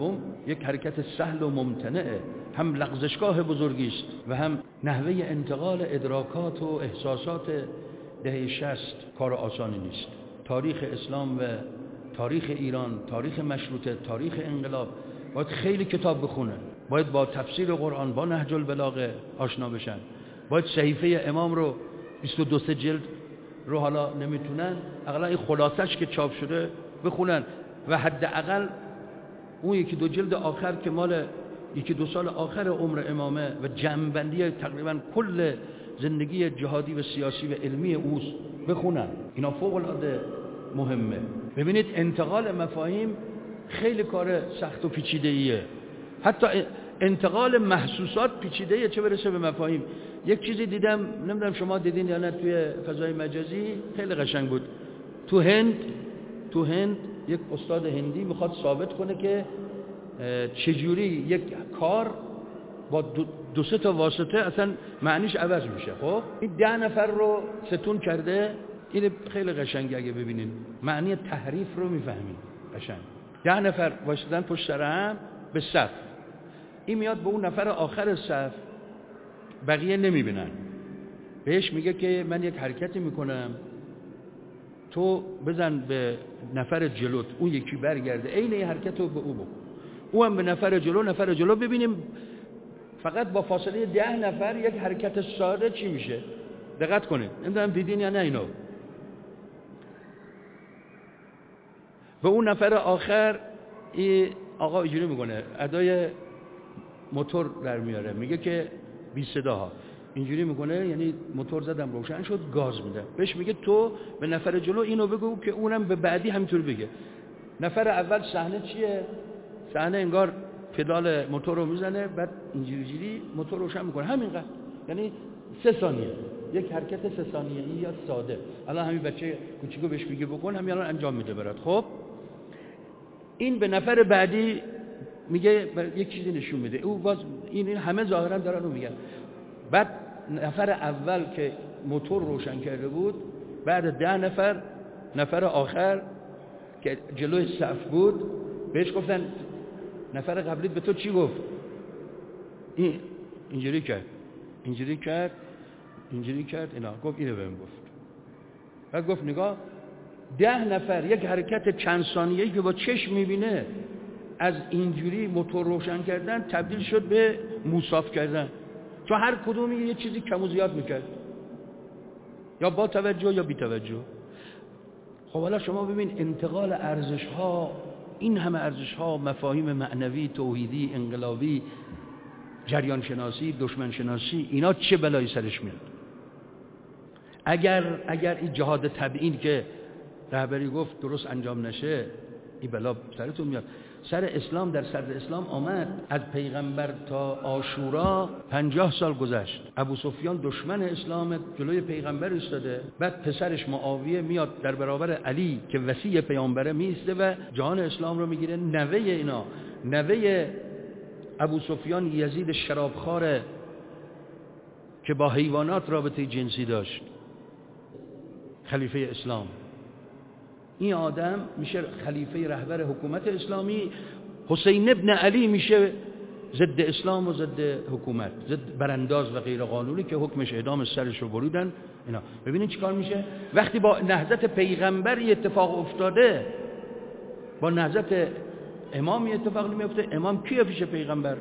یک حرکت سهل و ممتنعه، هم لغزشگاه بزرگی است و هم نحوه انتقال ادراکات و احساسات دهه 60 کار آسانی نیست. تاریخ اسلام و تاریخ ایران، تاریخ مشروطه، تاریخ انقلاب باید خیلی کتاب بخونن، باید با تفسیر قرآن، با نهج البلاغه آشنا بشن، باید صحیفه امام رو 22 جلد رو حالا نمیتونن اقلا این خلاصش که چاپ شده بخونن و حداقل اون یکی دو جلد آخر که مال یکی دو سال آخر عمر امامه و جمع‌بندی تقریبا کل زندگی جهادی و سیاسی و علمی اوست بخونن. اینا فوق العاده مهمه. ببینید انتقال مفاهیم خیلی کار سخت و پیچیده‌ایه، حتی انتقال محسوسات پیچیده‌ایه، چه برسه به مفاهیم. یک چیزی دیدم، نمیدونم شما دیدین یا نه، توی فضای مجازی خیلی قشنگ بود. تو هند یک استاد هندی میخواد ثابت کنه که چجوری یک کار با دو سه تا واسطه اصلا معنیش عوض میشه. خب این 10 نفر رو ستون کرده. این خیلی قشنگه، اگه ببینین معنی تحریف رو میفهمین قشنگ. 10 نفر واسطن پشت سر هم به صف، این میاد به اون نفر آخر صف، بقیه نمیبینن، بهش میگه که من یک حرکتی میکنم، تو بزن به نفر جلوت، اون یکی برگرده عین این حرکت رو به او بکن، او هم به نفر جلو. ببینیم فقط با فاصله 10 نفر یک حرکت ساده چی میشه. دقت کنید، نمیدونم دیدین یا نه اینو. و اون نفر آخر این آقا اینجوری میکنه، ادای موتور در میاره، میگه که بی صداها اینجوری میکنه، یعنی موتور زدم روشن شد، گاز میده. بهش میگه تو به نفر جلو اینو بگو که اونم به بعدی همینطور بگه. نفر اول صحنه چیه؟ صحنه انگار پدال موتور رو میزنه، بعد اینجوری موتور روشن میکنه، همینقدر، یعنی 3 ثانیه، یک حرکت 3 ثانیه‌ای یا ساده. الان همین بچه کوچیکو بهش میگه بکن، همین الان انجام میده برات. خب این به نفر بعدی میگه یک چیزی نشون میده، او باز این همه ظاهرا دارن رو میگن. بعد نفر اول که موتور روشن کرده بود، بعد 10 نفر آخر که جلوی صف بود بهش گفتن نفر قبلیت به تو چی گفت؟ اینجوری کرد اینا، گفت اینو بهم گفت. بعد گفت نگاه، 10 نفر یک حرکت چند ثانیه‌ای که با چشم میبینه از اینجوری موتور روشن کردن تبدیل شد به موصاف کردن، چون هر کدومی یه چیزی کم و زیاد میکرد، یا با توجه یا بی توجه. خب حالا شما ببین انتقال ارزش ها، این همه ارزش ها، مفاهیم معنوی، توحیدی، انقلابی، جریان شناسی، دشمن شناسی، اینا چه بلایی سرش میاد؟ اگر این جهاد تبیین که رهبری گفت درست انجام نشه، این بلا سرتون میاد. سر اسلام در صدر اسلام آمد، از پیغمبر تا عاشورا 50 سال گذشت. ابو سفیان دشمن اسلام جلوی پیغمبر ایستاده، بعد پسرش معاویه میاد در برابر علی که وصی پیامبره میسته و جهان اسلام رو میگیره. نوه ابو سفیان یزید شرابخواره که با حیوانات رابطه جنسی داشت، خلیفه اسلام. این آدم میشه خلیفه رهبر حکومت اسلامی. حسین ابن علی میشه ضد اسلام و ضد حکومت، ضد برانداز و غیر قانونی که حکمش اعدام، سرش رو بریدن. اینا ببینید چیکار میشه وقتی با نهضت پیغمبر اتفاق افتاده، با نهضت امام اتفاق نمیفته. امام کیه پیش پیغمبر؟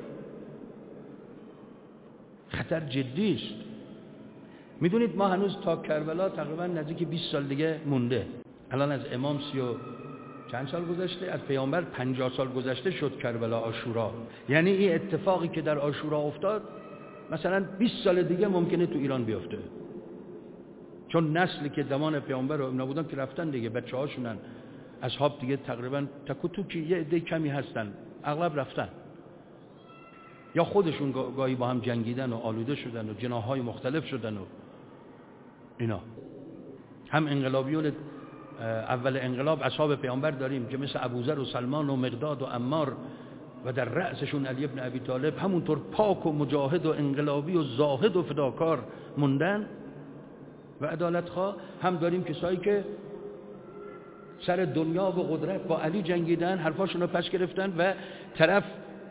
خطر جدی است. میدونید ما هنوز تا کربلا تقریبا نزدیک 20 سال دیگه مونده. الان از امام 30 و چند سال گذشته، از پیامبر 50 سال گذشته شد کربلا، عاشورا. یعنی این اتفاقی که در عاشورا افتاد مثلا 20 سال دیگه ممکنه تو ایران بیفته، چون نسلی که زمان پیامبر رو نبودن که رفتن دیگه، بچه‌هاشونن، اصحاب دیگه تقریبا تک و توکی یه عده کمی هستن، اغلب رفتن یا خودشون گاهی با هم جنگیدن و آلوده شدن و جناح‌های مختلف شدن و اینا. هم انقلابیون اول انقلاب اصحاب پیامبر داریم که مثل ابوذر و سلمان و مقداد و عمار و در رأسشون علی ابن ابی طالب، همونطور پاک و مجاهد و انقلابی و زاهد و فداکار موندن و عدالتخواه. هم داریم کسایی که سر دنیا و قدرت با علی جنگیدن، حرفاشون رو پس گرفتن و طرف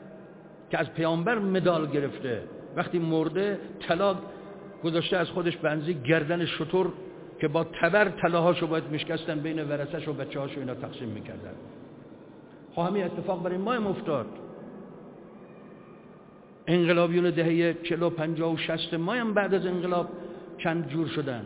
که از پیامبر مدال گرفته، وقتی مرده طلا گذاشته از خودش بنزی گردن شتر که با تبر طلاهاشو باید میشکستن بین ورثه‌ش و بچه‌هاشو اینا تقسیم میکردن. همین اتفاق برای ما هم افتاد. انقلابیون دهه 40 و 50 و 60 ما هم بعد از انقلاب چند جور شدن.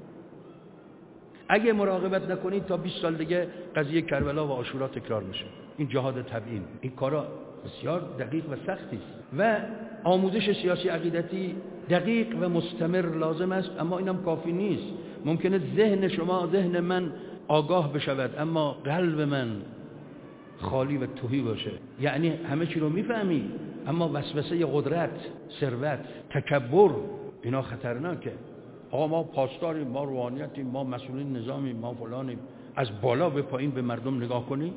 اگه مراقبت نکنید تا 20 سال دیگه قضیه کربلا و عاشورا تکرار میشه. این جهاد تبیین، این کارا بسیار دقیق و سختی است و آموزش سیاسی عقیدتی دقیق و مستمر لازم است، اما اینم کافی نیست. ممکنه ذهن شما، ذهن من آگاه بشود اما قلب من خالی و تهی باشه. یعنی همه چی رو میفهمی اما وسوسه قدرت، ثروت، تکبر، اینا خطرناکه. آقا ما پاسداریم، ما روحانیتیم، ما مسئولین نظامیم، ما فلانیم، از بالا به پایین به مردم نگاه کنی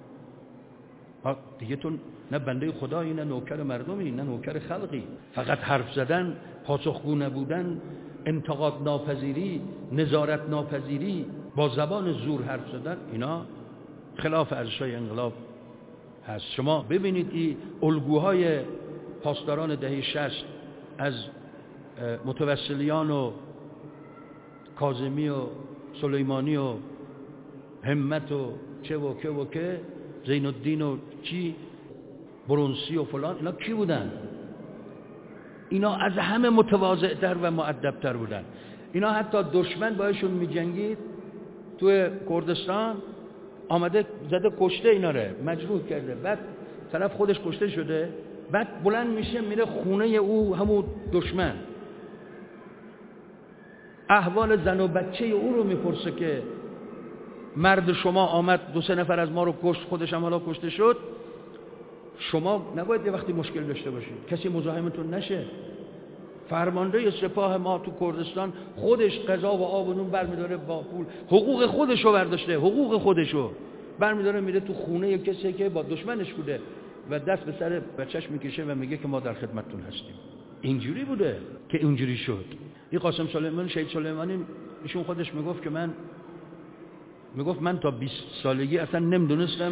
دیگه تو نه بنده خدایی، نه نوکر مردمی، نه نوکر خلقی. فقط حرف زدن، پاسخگو نبودن، انتقاد ناپذیری، نظارت ناپذیری، با زبان زور حرف زدن، اینا خلاف ارزش‌های انقلاب هست. شما ببینید این الگوهای پاسداران دهه 60 از متوسلیان و کاظمی و سلیمانی و همت و چه و که و که، زین الدین و چی، برونسی و فلان، اینا کی بودن؟ اینا از همه متواضع‌تر و مؤدب‌تر بودن. اینا حتی دشمن باشون می‌جنگید توی کردستان، آمده زده کشته اینا رو مجروح کرده، بعد طرف خودش کشته شده، بعد بلند میشه میره خونه او، همون دشمن، احوال زن و بچه او رو میپرسه که مرد شما آمد 2-3 نفر از ما رو کشت، خودش هم حالا کشته شد، شما نباید یه وقتی مشکل داشته باشید، کسی مزاحمتون نشه. فرمانده سپاه ما تو کردستان خودش غذا و آب و نون برمیداره با پول، حقوق خودشو برداشته، حقوق خودشو برمیداره میره تو خونه کسی که با دشمنش بوده و دست به سر بچهش میکشه و میگه که ما در خدمتتون هستیم. اینجوری بوده که اینجوری شد. این قاسم سلیمانی، شهید سلیمانی، ایشون خودش میگفت که من تا 20 سالگی اصلا نمیدونستم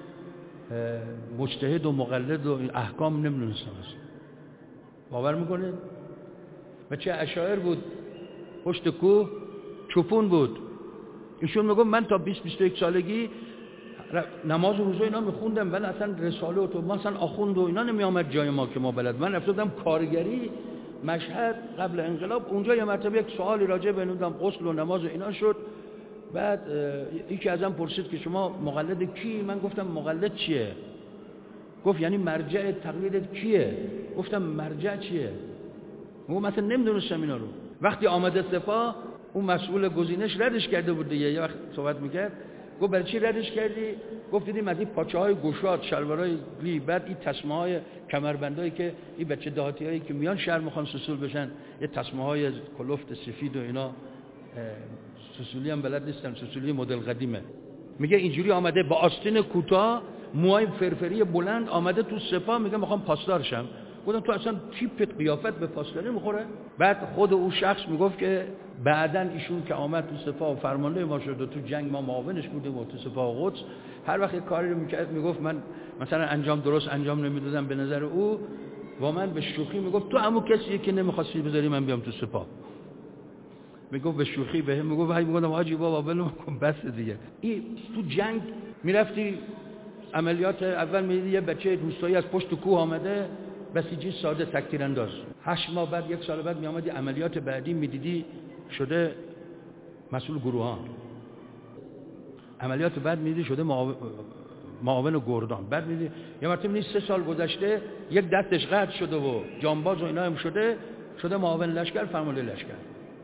مجتهد و مقلد و احکام نمیدونستم اصلا. باور میکنه؟ بچه اشاعر بود، پشت کوه چوپون بود. ایشون میگفت من تا 20-21 سالگی نماز و روزه اینا میخوندم ولی اصلا رساله و تو مثلا آخوند و اینا نمیامد جای ما که ما بلد. من رفتم کارگری مشهد قبل انقلاب، اونجا یه مرتبه یک سوالی راجع به غسل و نماز و اینا شد. بعد یکی ازم پرسید که شما مقلد کی؟ من گفتم مقلد چیه؟ گفت یعنی مرجع تقلیدت کیه؟ گفتم مرجع چیه؟ من مثلا نمیدونستم اینا رو. وقتی آمده سپاه اون مسئول گزینش ردش کرده بود دیگه، یه وقت صحبت میکرد، گفت برای چی ردش کردی؟ گفت دیدیم از این پاچه‌های گشاد، شلوارای گلی، بعد این تسمه‌های کمربندایی که این بچه دهاتیایی که میان شهر میخوان سوسول بشن، یه تسمه‌های کلفت سفید و اینا، سوسولی هم بلد نیستن، سوسولی مدل قدیمه. میگه اینجوری آمده با آستین کوتاه، موهای فرفری بلند، آمده تو سپاه، میگه میخوام پاسدار شم. گفتم تو اصلا تیپت قیافت به پاسداری میخوره؟ بعد خود اون شخص میگفت که بعدن ایشون که آمد تو سپاه و فرمانده ما شد و تو جنگ ما معاونش بودیم و تو سپاه قدس، هر وقت کاری رو میکرد میگفت من مثلا درست انجام نمیدادم به نظر او، و من به شوخی میگفت تو همون کسیه که نمیخواستی بذاری من بیام تو سپاه. میگفت به شوخی بهم میگفت هی میگفتم حاجی بابا ولم کن بس دیگه. این تو جنگ میرفتی عملیات اول میدیدی یه بچه روستایی از پشت کوه آمده، بسیجی ساده تکتیر انداز. 8 ماه بعد، 1 سال بعد میامدی عملیات بعدی میدیدی شده مسئول گروهان. عملیات بعد میدیدی شده معاون گردان. بعد میدیدی یه مرتبه میدیدی 3 سال گذشته یک دستش قطع شده و جانباز و اینا هم شده معاون لشکر، فرمانده لشکر.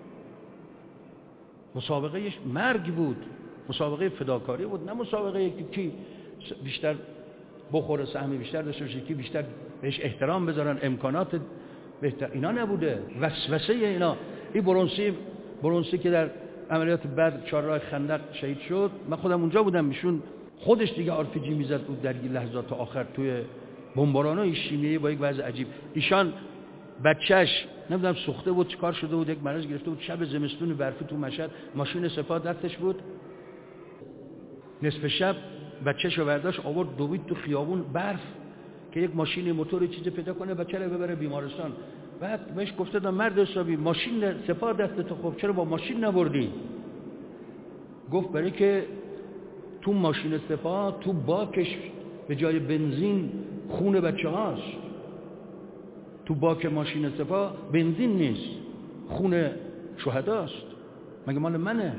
مسابقه مرگ بود، مسابقه فداکاری بود، نه مسابقه کی بیشتر بخوره، سهم بیشتر داشته باشه، کی بیشتر بهش احترام بذارن، امکانات بهتر، اینا نبوده. وسوسه اینا. این برونسی که در عملیات بعد چهارراه خندق شهید شد، من خودم اونجا بودم، ایشون خودش دیگه آرپیجی میزد بود در این لحظات آخر توی بمبارانای شیمیایی با یک وضع عجیب. ایشان بچهش نمیدونم سوخته بود چیکار شده بود، یک مرض گرفته بود، شب زمستون برفی تو مشهد، ماشین سپاه دستش بود، نصف شب بچه‌شو برداشت آورد دوید تو خیابون برف که یک ماشین موتور چیزی پیدا کنه بچه رو ببره بیمارستان. بعد بهش گفته مرد حسابی ماشین سپاه دستت، خب چرا با ماشین نبردی؟ گفت برای که تو ماشین سپاه تو باکش به جای بنزین خون بچه هاست. تو باک ماشین سپاه بنزین نیست، خون شهداست. مگه مال منه؟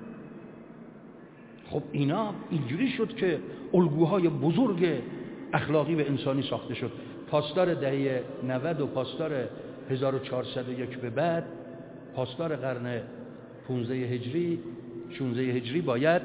خب اینا اینجوری شد که الگوهای بزرگ اخلاقی و انسانی ساخته شد. پاسدار دهه 90 و پاسدار 1401 به بعد، پاسدار قرن 15 هجری 16 هجری باید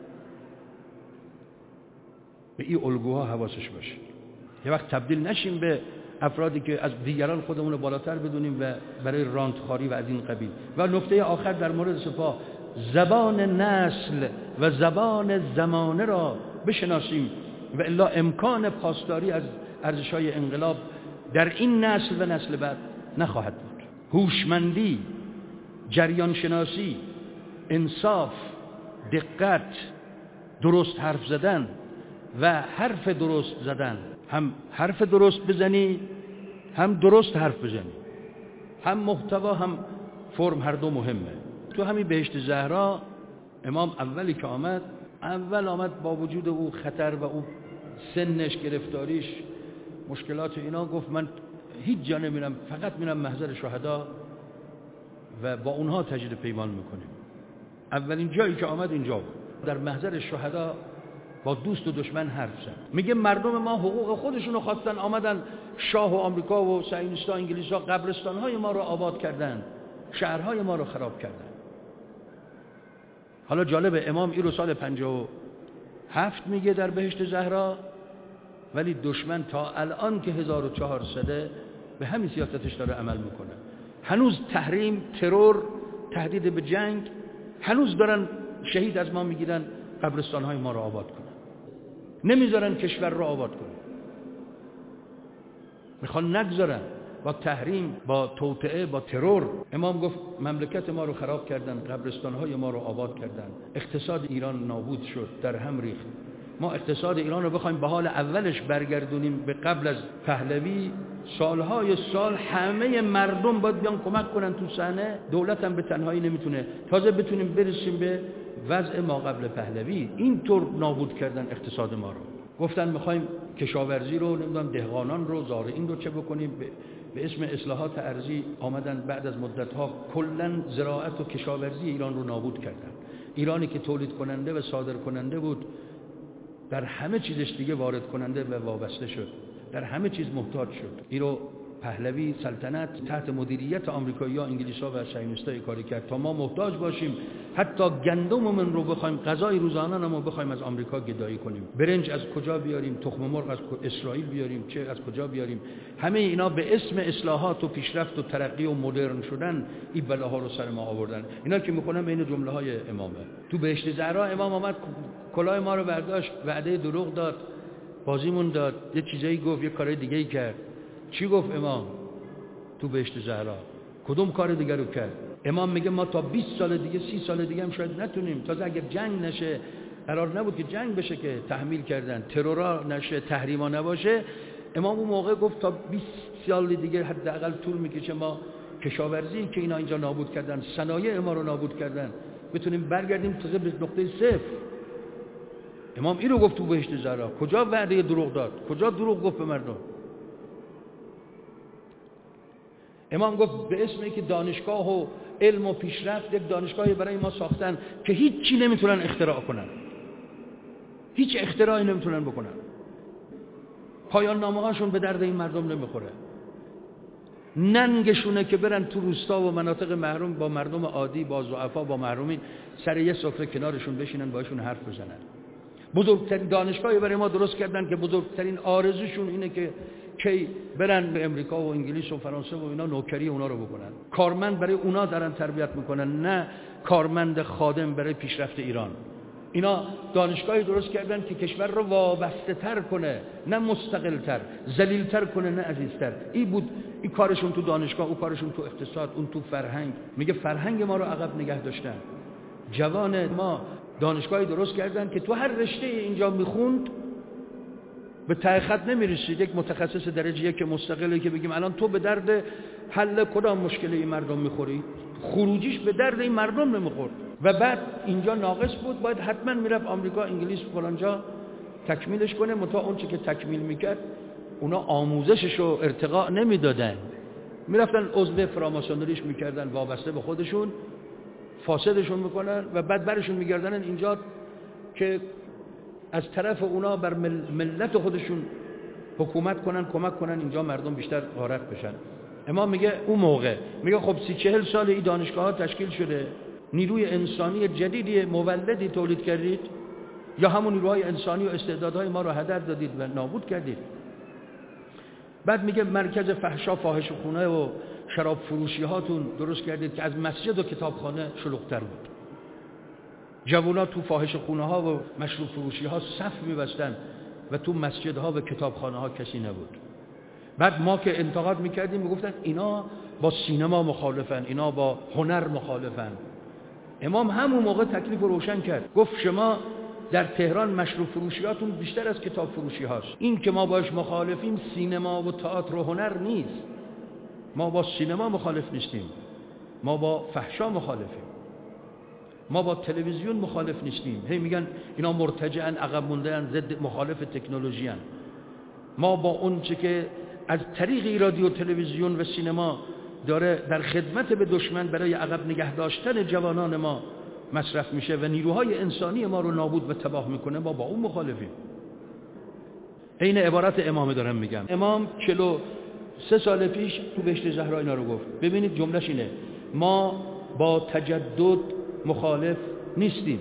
به این الگوها حواسش باشه. یه وقت تبدیل نشیم به افرادی که از دیگران خودمون رو بالاتر بدونیم و برای رانتخاری و از این قبیل. و نکته آخر در مورد سپاه، زبان نسل و زبان زمانه را بشناسیم و الا امکان پاسداری از ارزش‌های انقلاب در این نسل و نسل بعد نخواهد بود. هوشمندی، جریان شناسی، انصاف، دقت، درست حرف زدن و حرف درست زدن. هم حرف درست بزنی، هم درست حرف بزنی، هم محتوا هم فرم، هر دو مهمه. تو همین بهشت زهرا امام اولی که آمد با وجود او خطر و او سنش، گرفتاریش، مشکلات اینا، گفت من هیچ جا نمیرم، فقط میرم محضر شهدا و با اونها تجدید پیمان میکنیم. اولین جایی که آمد اینجا بود، در محضر شهدا با دوست و دشمن حرف زد. میگه مردم ما حقوق خودشونو خواستن، آمدن شاه و آمریکا و صهیونیست‌ها، انگلیس‌ها قبرستان‌های ما رو آباد کردن، شهرهای ما رو خراب کردن. حالا جالب، امام این رو سال 57 میگه در بهشت زهرا، ولی دشمن تا الان که 1400 به همین سیاستش داره عمل میکنه. هنوز تحریم، ترور، تهدید به جنگ، هنوز دارن شهید از ما میگیرن، قبرستان‌های ما رو آباد کنن، نمیذارن کشور رو آباد کنن، میخوان نگذارن. با تحریم، با توطئه، با ترور. امام گفت مملکت ما رو خراب کردن، قبرستان‌های ما رو آباد کردن، اقتصاد ایران نابود شد، در هم ریخت. ما اقتصاد ایران رو بخوایم به حال اولش برگردونیم، به قبل از پهلوی، سالهای سال همه مردم باید بیان کمک کنن تو صحنه، دولت هم به تنهایی نمیتونه، تازه بتونیم برسیم به وضع ما قبل پهلوی. اینطور نابود کردن اقتصاد ما رو. گفتن میخوایم کشاورزی رو، نمیدونم دهقانان رو، زارعین رو چه بکنیم. به اسم اصلاحات ارضی آمدن بعد از مدت‌ها کلاً زراعت و کشاورزی ایران رو نابود کردن. ایرانی که تولید کننده و صادر کننده بود، در همه چیزش دیگه وارد کننده و وابسته شد، در همه چیز محتاج شد. این رو پهلوی سلطنت تحت مدیریت آمریکایی‌ها، انگلیس‌ها و صهیونیست‌ها کاری کرد تا ما محتاج باشیم، حتی گندممون رو بخوایم، غذای روزانه‌مون بخوایم از آمریکا گدایی کنیم. برنج از کجا بیاریم؟ تخم مرغ از اسرائیل بیاریم؟ چه از کجا بیاریم؟ همه اینا به اسم اصلاحات و پیشرفت و ترقی و مدرن شدن این بلاها رو سر ما آوردن. اینا که می‌خونم بین جمله‌های امامه. تو بهشت زهرا امام اومد کلاه ما رو برداشت، وعده دروغ داد، بازیمون داد، یه چیزایی گفت، یه کارای دیگه‌ای کرد. چی گفت امام تو بهشت زهرا؟ کدوم کار دیگه رو کرد؟ امام میگه ما تا 20 سال دیگه، 30 سال دیگه هم شاید نتونیم، تازه اگر جنگ نشه، قرار نبود که جنگ بشه که تحمیل کردن، ترورا نشه، تحریما نباشه. امام اون موقع گفت تا 20 سال دیگه حداقل طول میکشه ما کشاورزی که اینا اینجا نابود کردن، صنایع ما رو نابود کردن، بتونیم برگردیم تازه به نقطه صفر. امام این رو گفت تو بهشت زهرا. کجا وعده دروغ داد؟ کجا دروغ گفت به مردم؟ امام گفت به اسم اینکه دانشگاه و علم و پیشرفت، یک دانشگاهی برای ما ساختن که هیچی نمیتونن اختراع کنن، هیچ اختراعی نمیتونن بکنن، پایان نامه هاشون به درد این مردم نمیخوره. ننگشونه که برن تو روستا و مناطق محروم با مردم عادی، با ضعفا، با محرومین سر یه سفره کنارشون بشینن، باشون حرف بزنن. بزرگترین دانشگاهی برای ما درست کردن که بزرگترین آرزوشون اینه که کی برن به امریکا و انگلیس و فرانسه و اینا نوکری اونا رو بکنن. کارمند برای اونا دارن تربیت میکنن، نه کارمند خادم برای پیشرفت ایران. اینا دانشگاهی درست کردن که کشور رو وابسته تر کنه، نه مستقل تر، ذلیل تر کنه، نه عزیزتر. این بود این کارشون تو دانشگاه، اون کارشون تو اقتصاد، اون تو فرهنگ. میگه فرهنگ ما رو عقب نگه داشتن. جوان ما دانشگاهی درست کردن که تو هر رشته اینجا میخوند به ته خط نمیرسید. یک متخصص درجه یک مستقلی که بگیم الان تو به درد حل کدام مشکل این مردم میخوری، خروجیش به درد این مردم نمیخورد و بعد اینجا ناقص بود، باید حتما میرفت آمریکا، انگلیس، فلانجا تکمیلش کنه. متا اون چی که تکمیل میکرد اونا آموزشش رو ارتقا نمیدادن، میرفتن عضو فراماسونریش میکردن، وابسته به خودشون، فاسدشون میکنن و بعد برشون میگردن اینجا که از طرف اونا بر ملت خودشون حکومت کنن، کمک کنن اینجا مردم بیشتر غارت بشن. امام میگه اون موقع میگه خب 30-40 سال این دانشگاه ها تشکیل شده، نیروی انسانی جدیدی مولدی تولید کردید یا همون نیروهای انسانی و استعدادهای ما رو هدر دادید و نابود کردید. بعد میگه مرکز فحشا، فاحش خونه و شراب فروشی هاتون درست کردید که از مسجد و کتابخانه شلوغ‌تر بود. جوونا تو فاحش خونه ها و مشروب فروشی ها صف می‌بستن و تو مسجد ها و کتابخانه ها کسی نبود. بعد ما که انتقاد میکردیم میگفتن اینا با سینما مخالفن، اینا با هنر مخالفن. امام همون موقع تکلیف روشن کرد، گفت شما در تهران مشروب فروشیاتون بیشتر از کتاب فروشی هاست. این که ما باش مخالفیم سینما و تئاتر و هنر نیست. ما با سینما مخالف نیستیم، ما با فحشا مخالفیم، ما با تلویزیون مخالف نیستیم. هی میگن اینا مرتجعن، عقب مونده‌اند، ضد مخالف تکنولوژی ان. ما با اون چه که از طریق رادیو، تلویزیون و سینما داره در خدمت به دشمن برای عقب نگه داشتن جوانان ما مصرف میشه و نیروهای انسانی ما رو نابود و تباه میکنه، ما با اون مخالفیم. عین عبارت امام دارم میگم. امام 43 سال پیش تو بهشت زهرا اینا رو گفت. ببینید جملهش اینه: ما با تجدد مخالف نیستیم.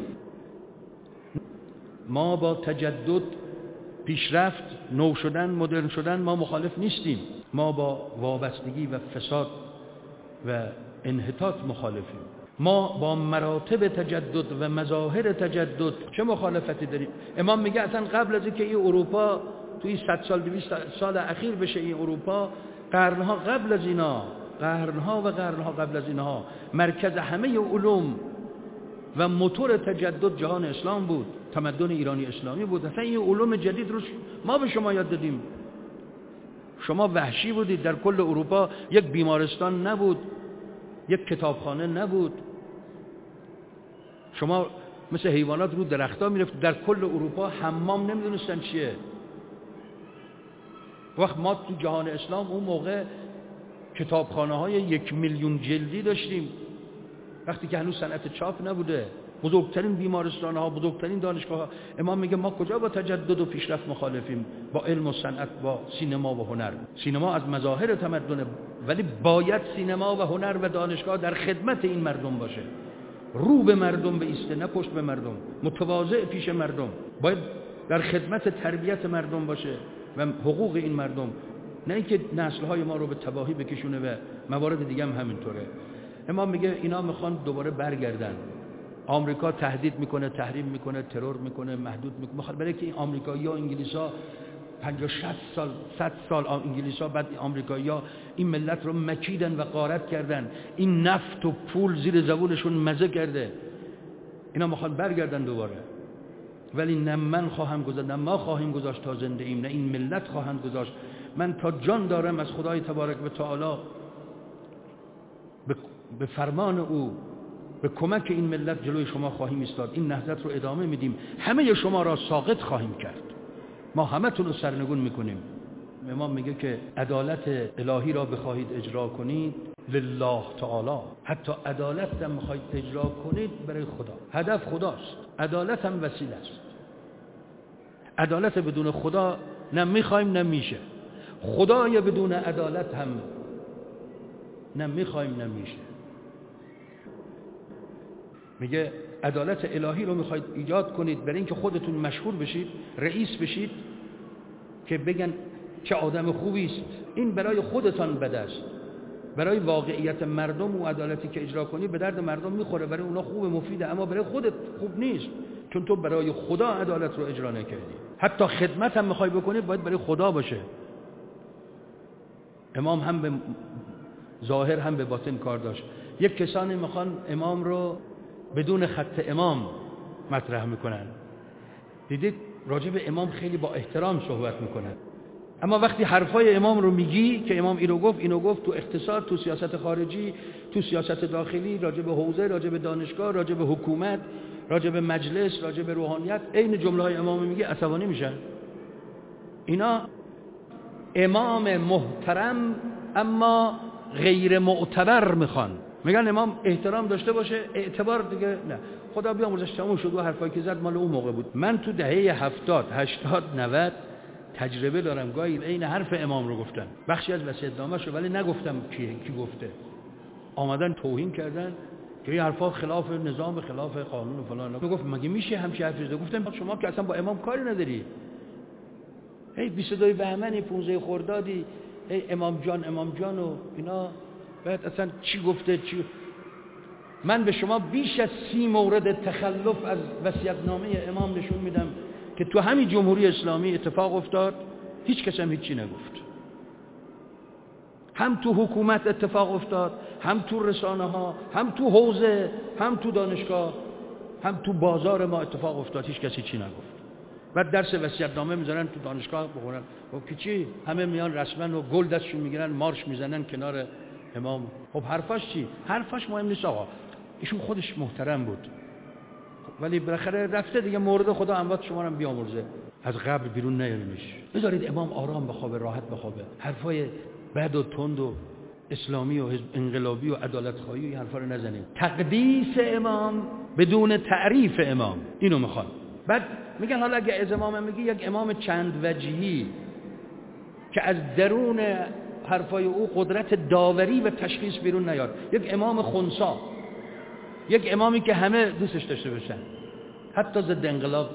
ما با تجدد، پیشرفت، نو شدن، مدرن شدن ما مخالف نیستیم. ما با وابستگی و فساد و انحطاط مخالفیم. ما با مراتب تجدد و مظاهر تجدد چه مخالفتی داریم؟ امام میگه اصلا قبل از اینکه این اروپا توی 100 سال 200 سال اخیر بشه، این اروپا قرنها قبل از اینا، قرنها و قرنها قبل از اینها مرکز همه علوم و موتور تجدد جهان اسلام بود، تمدن ایرانی اسلامی بود. اصلا این علوم جدید رو ما به شما یاد دادیم. شما وحشی بودید، در کل اروپا یک بیمارستان نبود، یک کتابخانه نبود. شما مثل حیوانات رو درخت‌ها میرفتید. در کل اروپا حمام نمیدونستن چیه. وقت ما تو جهان اسلام اون موقع کتابخانه‌های 1 میلیون جلدی داشتیم، وقتی که هنوز صنعت چاپ نبوده. بزرگترین بیمارستان‌ها، بزرگترین دانشگاه‌ها. امام میگه ما کجا با تجدد و پیشرفت مخالفیم؟ با علم و صنعت، با سینما و هنر. سینما از مظاهر تمدن، ولی باید سینما و هنر و دانشگاه در خدمت این مردم باشه، رو به مردم بایسته، نه پشت به مردم، متواضع پیش مردم. باید در خدمت تربیت مردم باشه و حقوق این مردم، نه اینکه نسل‌های ما رو به تباهی بکشونه. و موارد دیگه هم همینطوره. امام میگه اینا میخوان دوباره برگردن. آمریکا تهدید میکنه، تحریم میکنه، ترور میکنه، محدود میکنه، برای که این آمریکایی‌ها و انگلیس‌ها 50 60 سال 100 سال انگلیس‌ها، بعد آمریکایی‌ها این ملت رو مکیدن و غارت کردن. این نفت و پول زیر زبونشون مزه کرده. اینا میخوان برگردن دوباره. ولی نه من خواهم گذاشت، نه ما خواهیم گذاشت تا زنده ایم، نه این ملت خواهند گذاشت. من تا جان دارم از خدای تبارک و تعالی به فرمان او، به کمک این ملت جلوی شما خواهیم ایستاد. این نهضت رو ادامه میدیم، همه شما را ساقط خواهیم کرد، ما همتون رو سرنگون میکنیم. امام میگه که عدالت الهی را بخواهید اجرا کنید لله تعالی، حتی عدالت هم میخواهید اجرا کنید برای خدا. هدف خداست، عدالت هم وسیله است. عدالت بدون خدا نه میخوایم نه میشه. خدای بدون عدالت هم نه میخوایم نه میشه. میگه عدالت الهی رو میخواید ایجاد کنید برای اینکه خودتون مشهور بشید، رئیس بشید، که بگن چه آدم خوبی است. این برای خودتان بد است. برای واقعیت مردم و عدالتی که اجرا کنی به درد مردم میخوره، برای اونا خوب مفیده، اما برای خودت خوب نیست، چون تو برای خدا عدالت رو اجرا نکردی. حتی خدمت هم میخوای بکنی باید برای خدا باشه. امام هم به ظاهر هم به باطن کار داشت. یک کسانی میخوان امام رو بدون خط امام مطرح میکنن. دیدید راجع به امام خیلی با احترام صحبت میکنن. اما وقتی حرفای امام رو میگی که امام اینو گفت تو اقتصاد، تو سیاست خارجی، تو سیاست داخلی، راجع به حوزه، راجع به دانشگاه، راجع به حکومت، راجع به مجلس، راجع به روحانیت، عین جمله‌های امام میگی، عصبانی میشن. اینا امام محترم اما غیر معتبر میخوان. میگن امام احترام داشته باشه، اعتبار دیگه نه. خدا بیامرزش، تموم شد. و حرفایی که زد مال اون موقع بود. من تو دهه 70 80 90 تجربه دارم، گاهی عین حرف امام رو گفتم، بخشی از وصیت‌نامه‌شو، ولی نگفتم کی گفته. آمدن توهین کردن که این حرفا خلاف نظام، خلاف قانون و فلان. گفت مگه میشه همچین حرفی رو؟ گفتم شما که اصلا با امام کاری نداری. 22 بهمنی، 15 خردادی، امام جان و اینا، بعد اصلا چی گفته چی. من به شما بیش از 30 مورد تخلف از وصیت‌نامه امام نشون میدم که تو همین جمهوری اسلامی اتفاق افتاد، هیچ کس هم هیچی نگفت. هم تو حکومت اتفاق افتاد، هم تو رسانه ها، هم تو حوزه، هم تو دانشگاه، هم تو بازار ما اتفاق افتاد، هیچ کسی چی نگفت. بعد درس وصیت‌نامه میذارن تو دانشگاه بخونن، خب که چی؟ همه میان رسما و گل دستشون میگیرن، مارش میزنن کنار امام. خب حرفاش چی؟ حرفاش مهم نیست آقا، ایشون خودش محترم بود، ولی بالاخره رفته دیگه، مورد خدا اموات شما رو بیامرزه، از قبر بیرون نیارینش. بذارید امام آرام بخوابه، راحت بخوابه. حرفای بد و تند و اسلامی و انقلابی و عدالت‌خواهی و این حرفا رو نزنید. تقدیس امام بدون تعریف امام، اینو میخوان. بعد میگن حالا اگه از امام میگی، یک امام چند وجهی که از درون حرفای او قدرت داوری و تشخیص بیرون نیاد، یک امام خنثی، یک امامی که همه دوستش داشته باشن، حتی ضد انقلاب.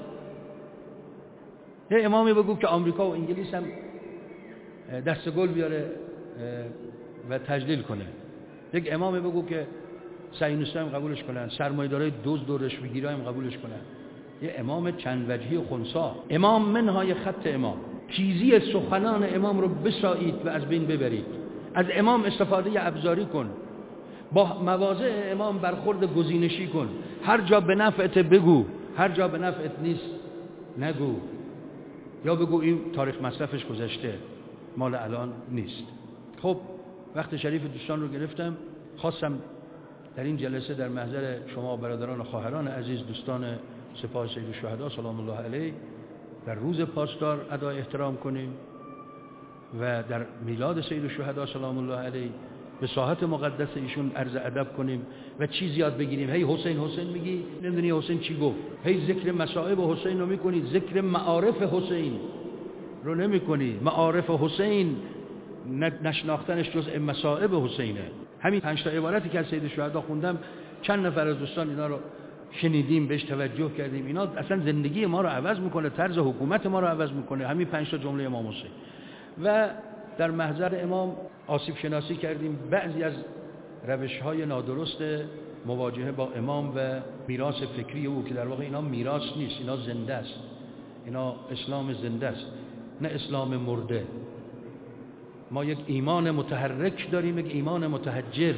یه امامی بگو که آمریکا و انگلیس هم دست گل بیاره و تجلیل کنه. یک امامی بگو که صهیونیست‌ها هم قبولش کنن، سرمایه‌دارای دزد و رشوه‌گیرا هم قبولش کنن. یه امام چند وجهی خنثی. امام منهای خط امام. چیزی سخنان امام رو بسایید و از بین ببرید. از امام استفاده ابزاری کن. با مواضع امام برخورد گزینشی کن. هر جا به نفعت بگو، هر جا به نفعت نیست نگو. یا بگو این تاریخ مصرفش گذشته، مال الان نیست. خب وقت شریف دوستان رو گرفتم، خواستم در این جلسه در محضر شما برادران و خواهران عزیز، دوستان سپاه سید الشهدا سلام الله علیه، در روز پاسدار ادای احترام کنیم و در میلاد سید الشهدا سلام الله علیه به ساحت مقدس ایشون عرض ادب کنیم و چیز یاد بگیریم. هی حسین حسین میگی، نمیدونی حسین چی گفت. هی ذکر مصائب حسین رو میکنی، ذکر معارف حسین رو نمیکنی. معارف حسین نشناختنش جزء مصائب حسینه. همین 5 تا عبارتی که از سید الشهدا خوندم، چند نفر از دوستان اینا رو شنیدیم، بهش توجه کردیم. اینا اصلا زندگی ما رو عوض میکنه، طرز حکومت ما رو عوض میکنه. همین 5 تا جمله امام حسین. و در محضر امام آسیب شناسی کردیم بعضی از روش‌های نادرست مواجهه با امام و میراث فکری او، که در واقع اینا میراث نیست، اینا زنده است. اینا اسلام زنده است، نه اسلام مرده. ما یک ایمان متحرک داریم، یک ایمان متحجر.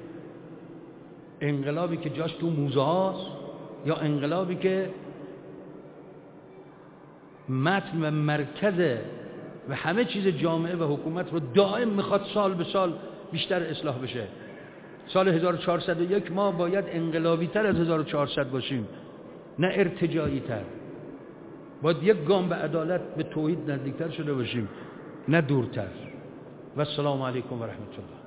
انقلابی که جاش تو موزه هاست، یا انقلابی که متن و مرکز و همه چیز جامعه و حکومت رو دائم میخواد سال به سال بیشتر اصلاح بشه. سال 1401 ما باید انقلابی تر از 1400 باشیم، نه ارتجاعی تر. باید یک گام به عدالت، به توحید نزدیکتر شده باشیم، نه دورتر. و السلام علیکم و رحمت الله.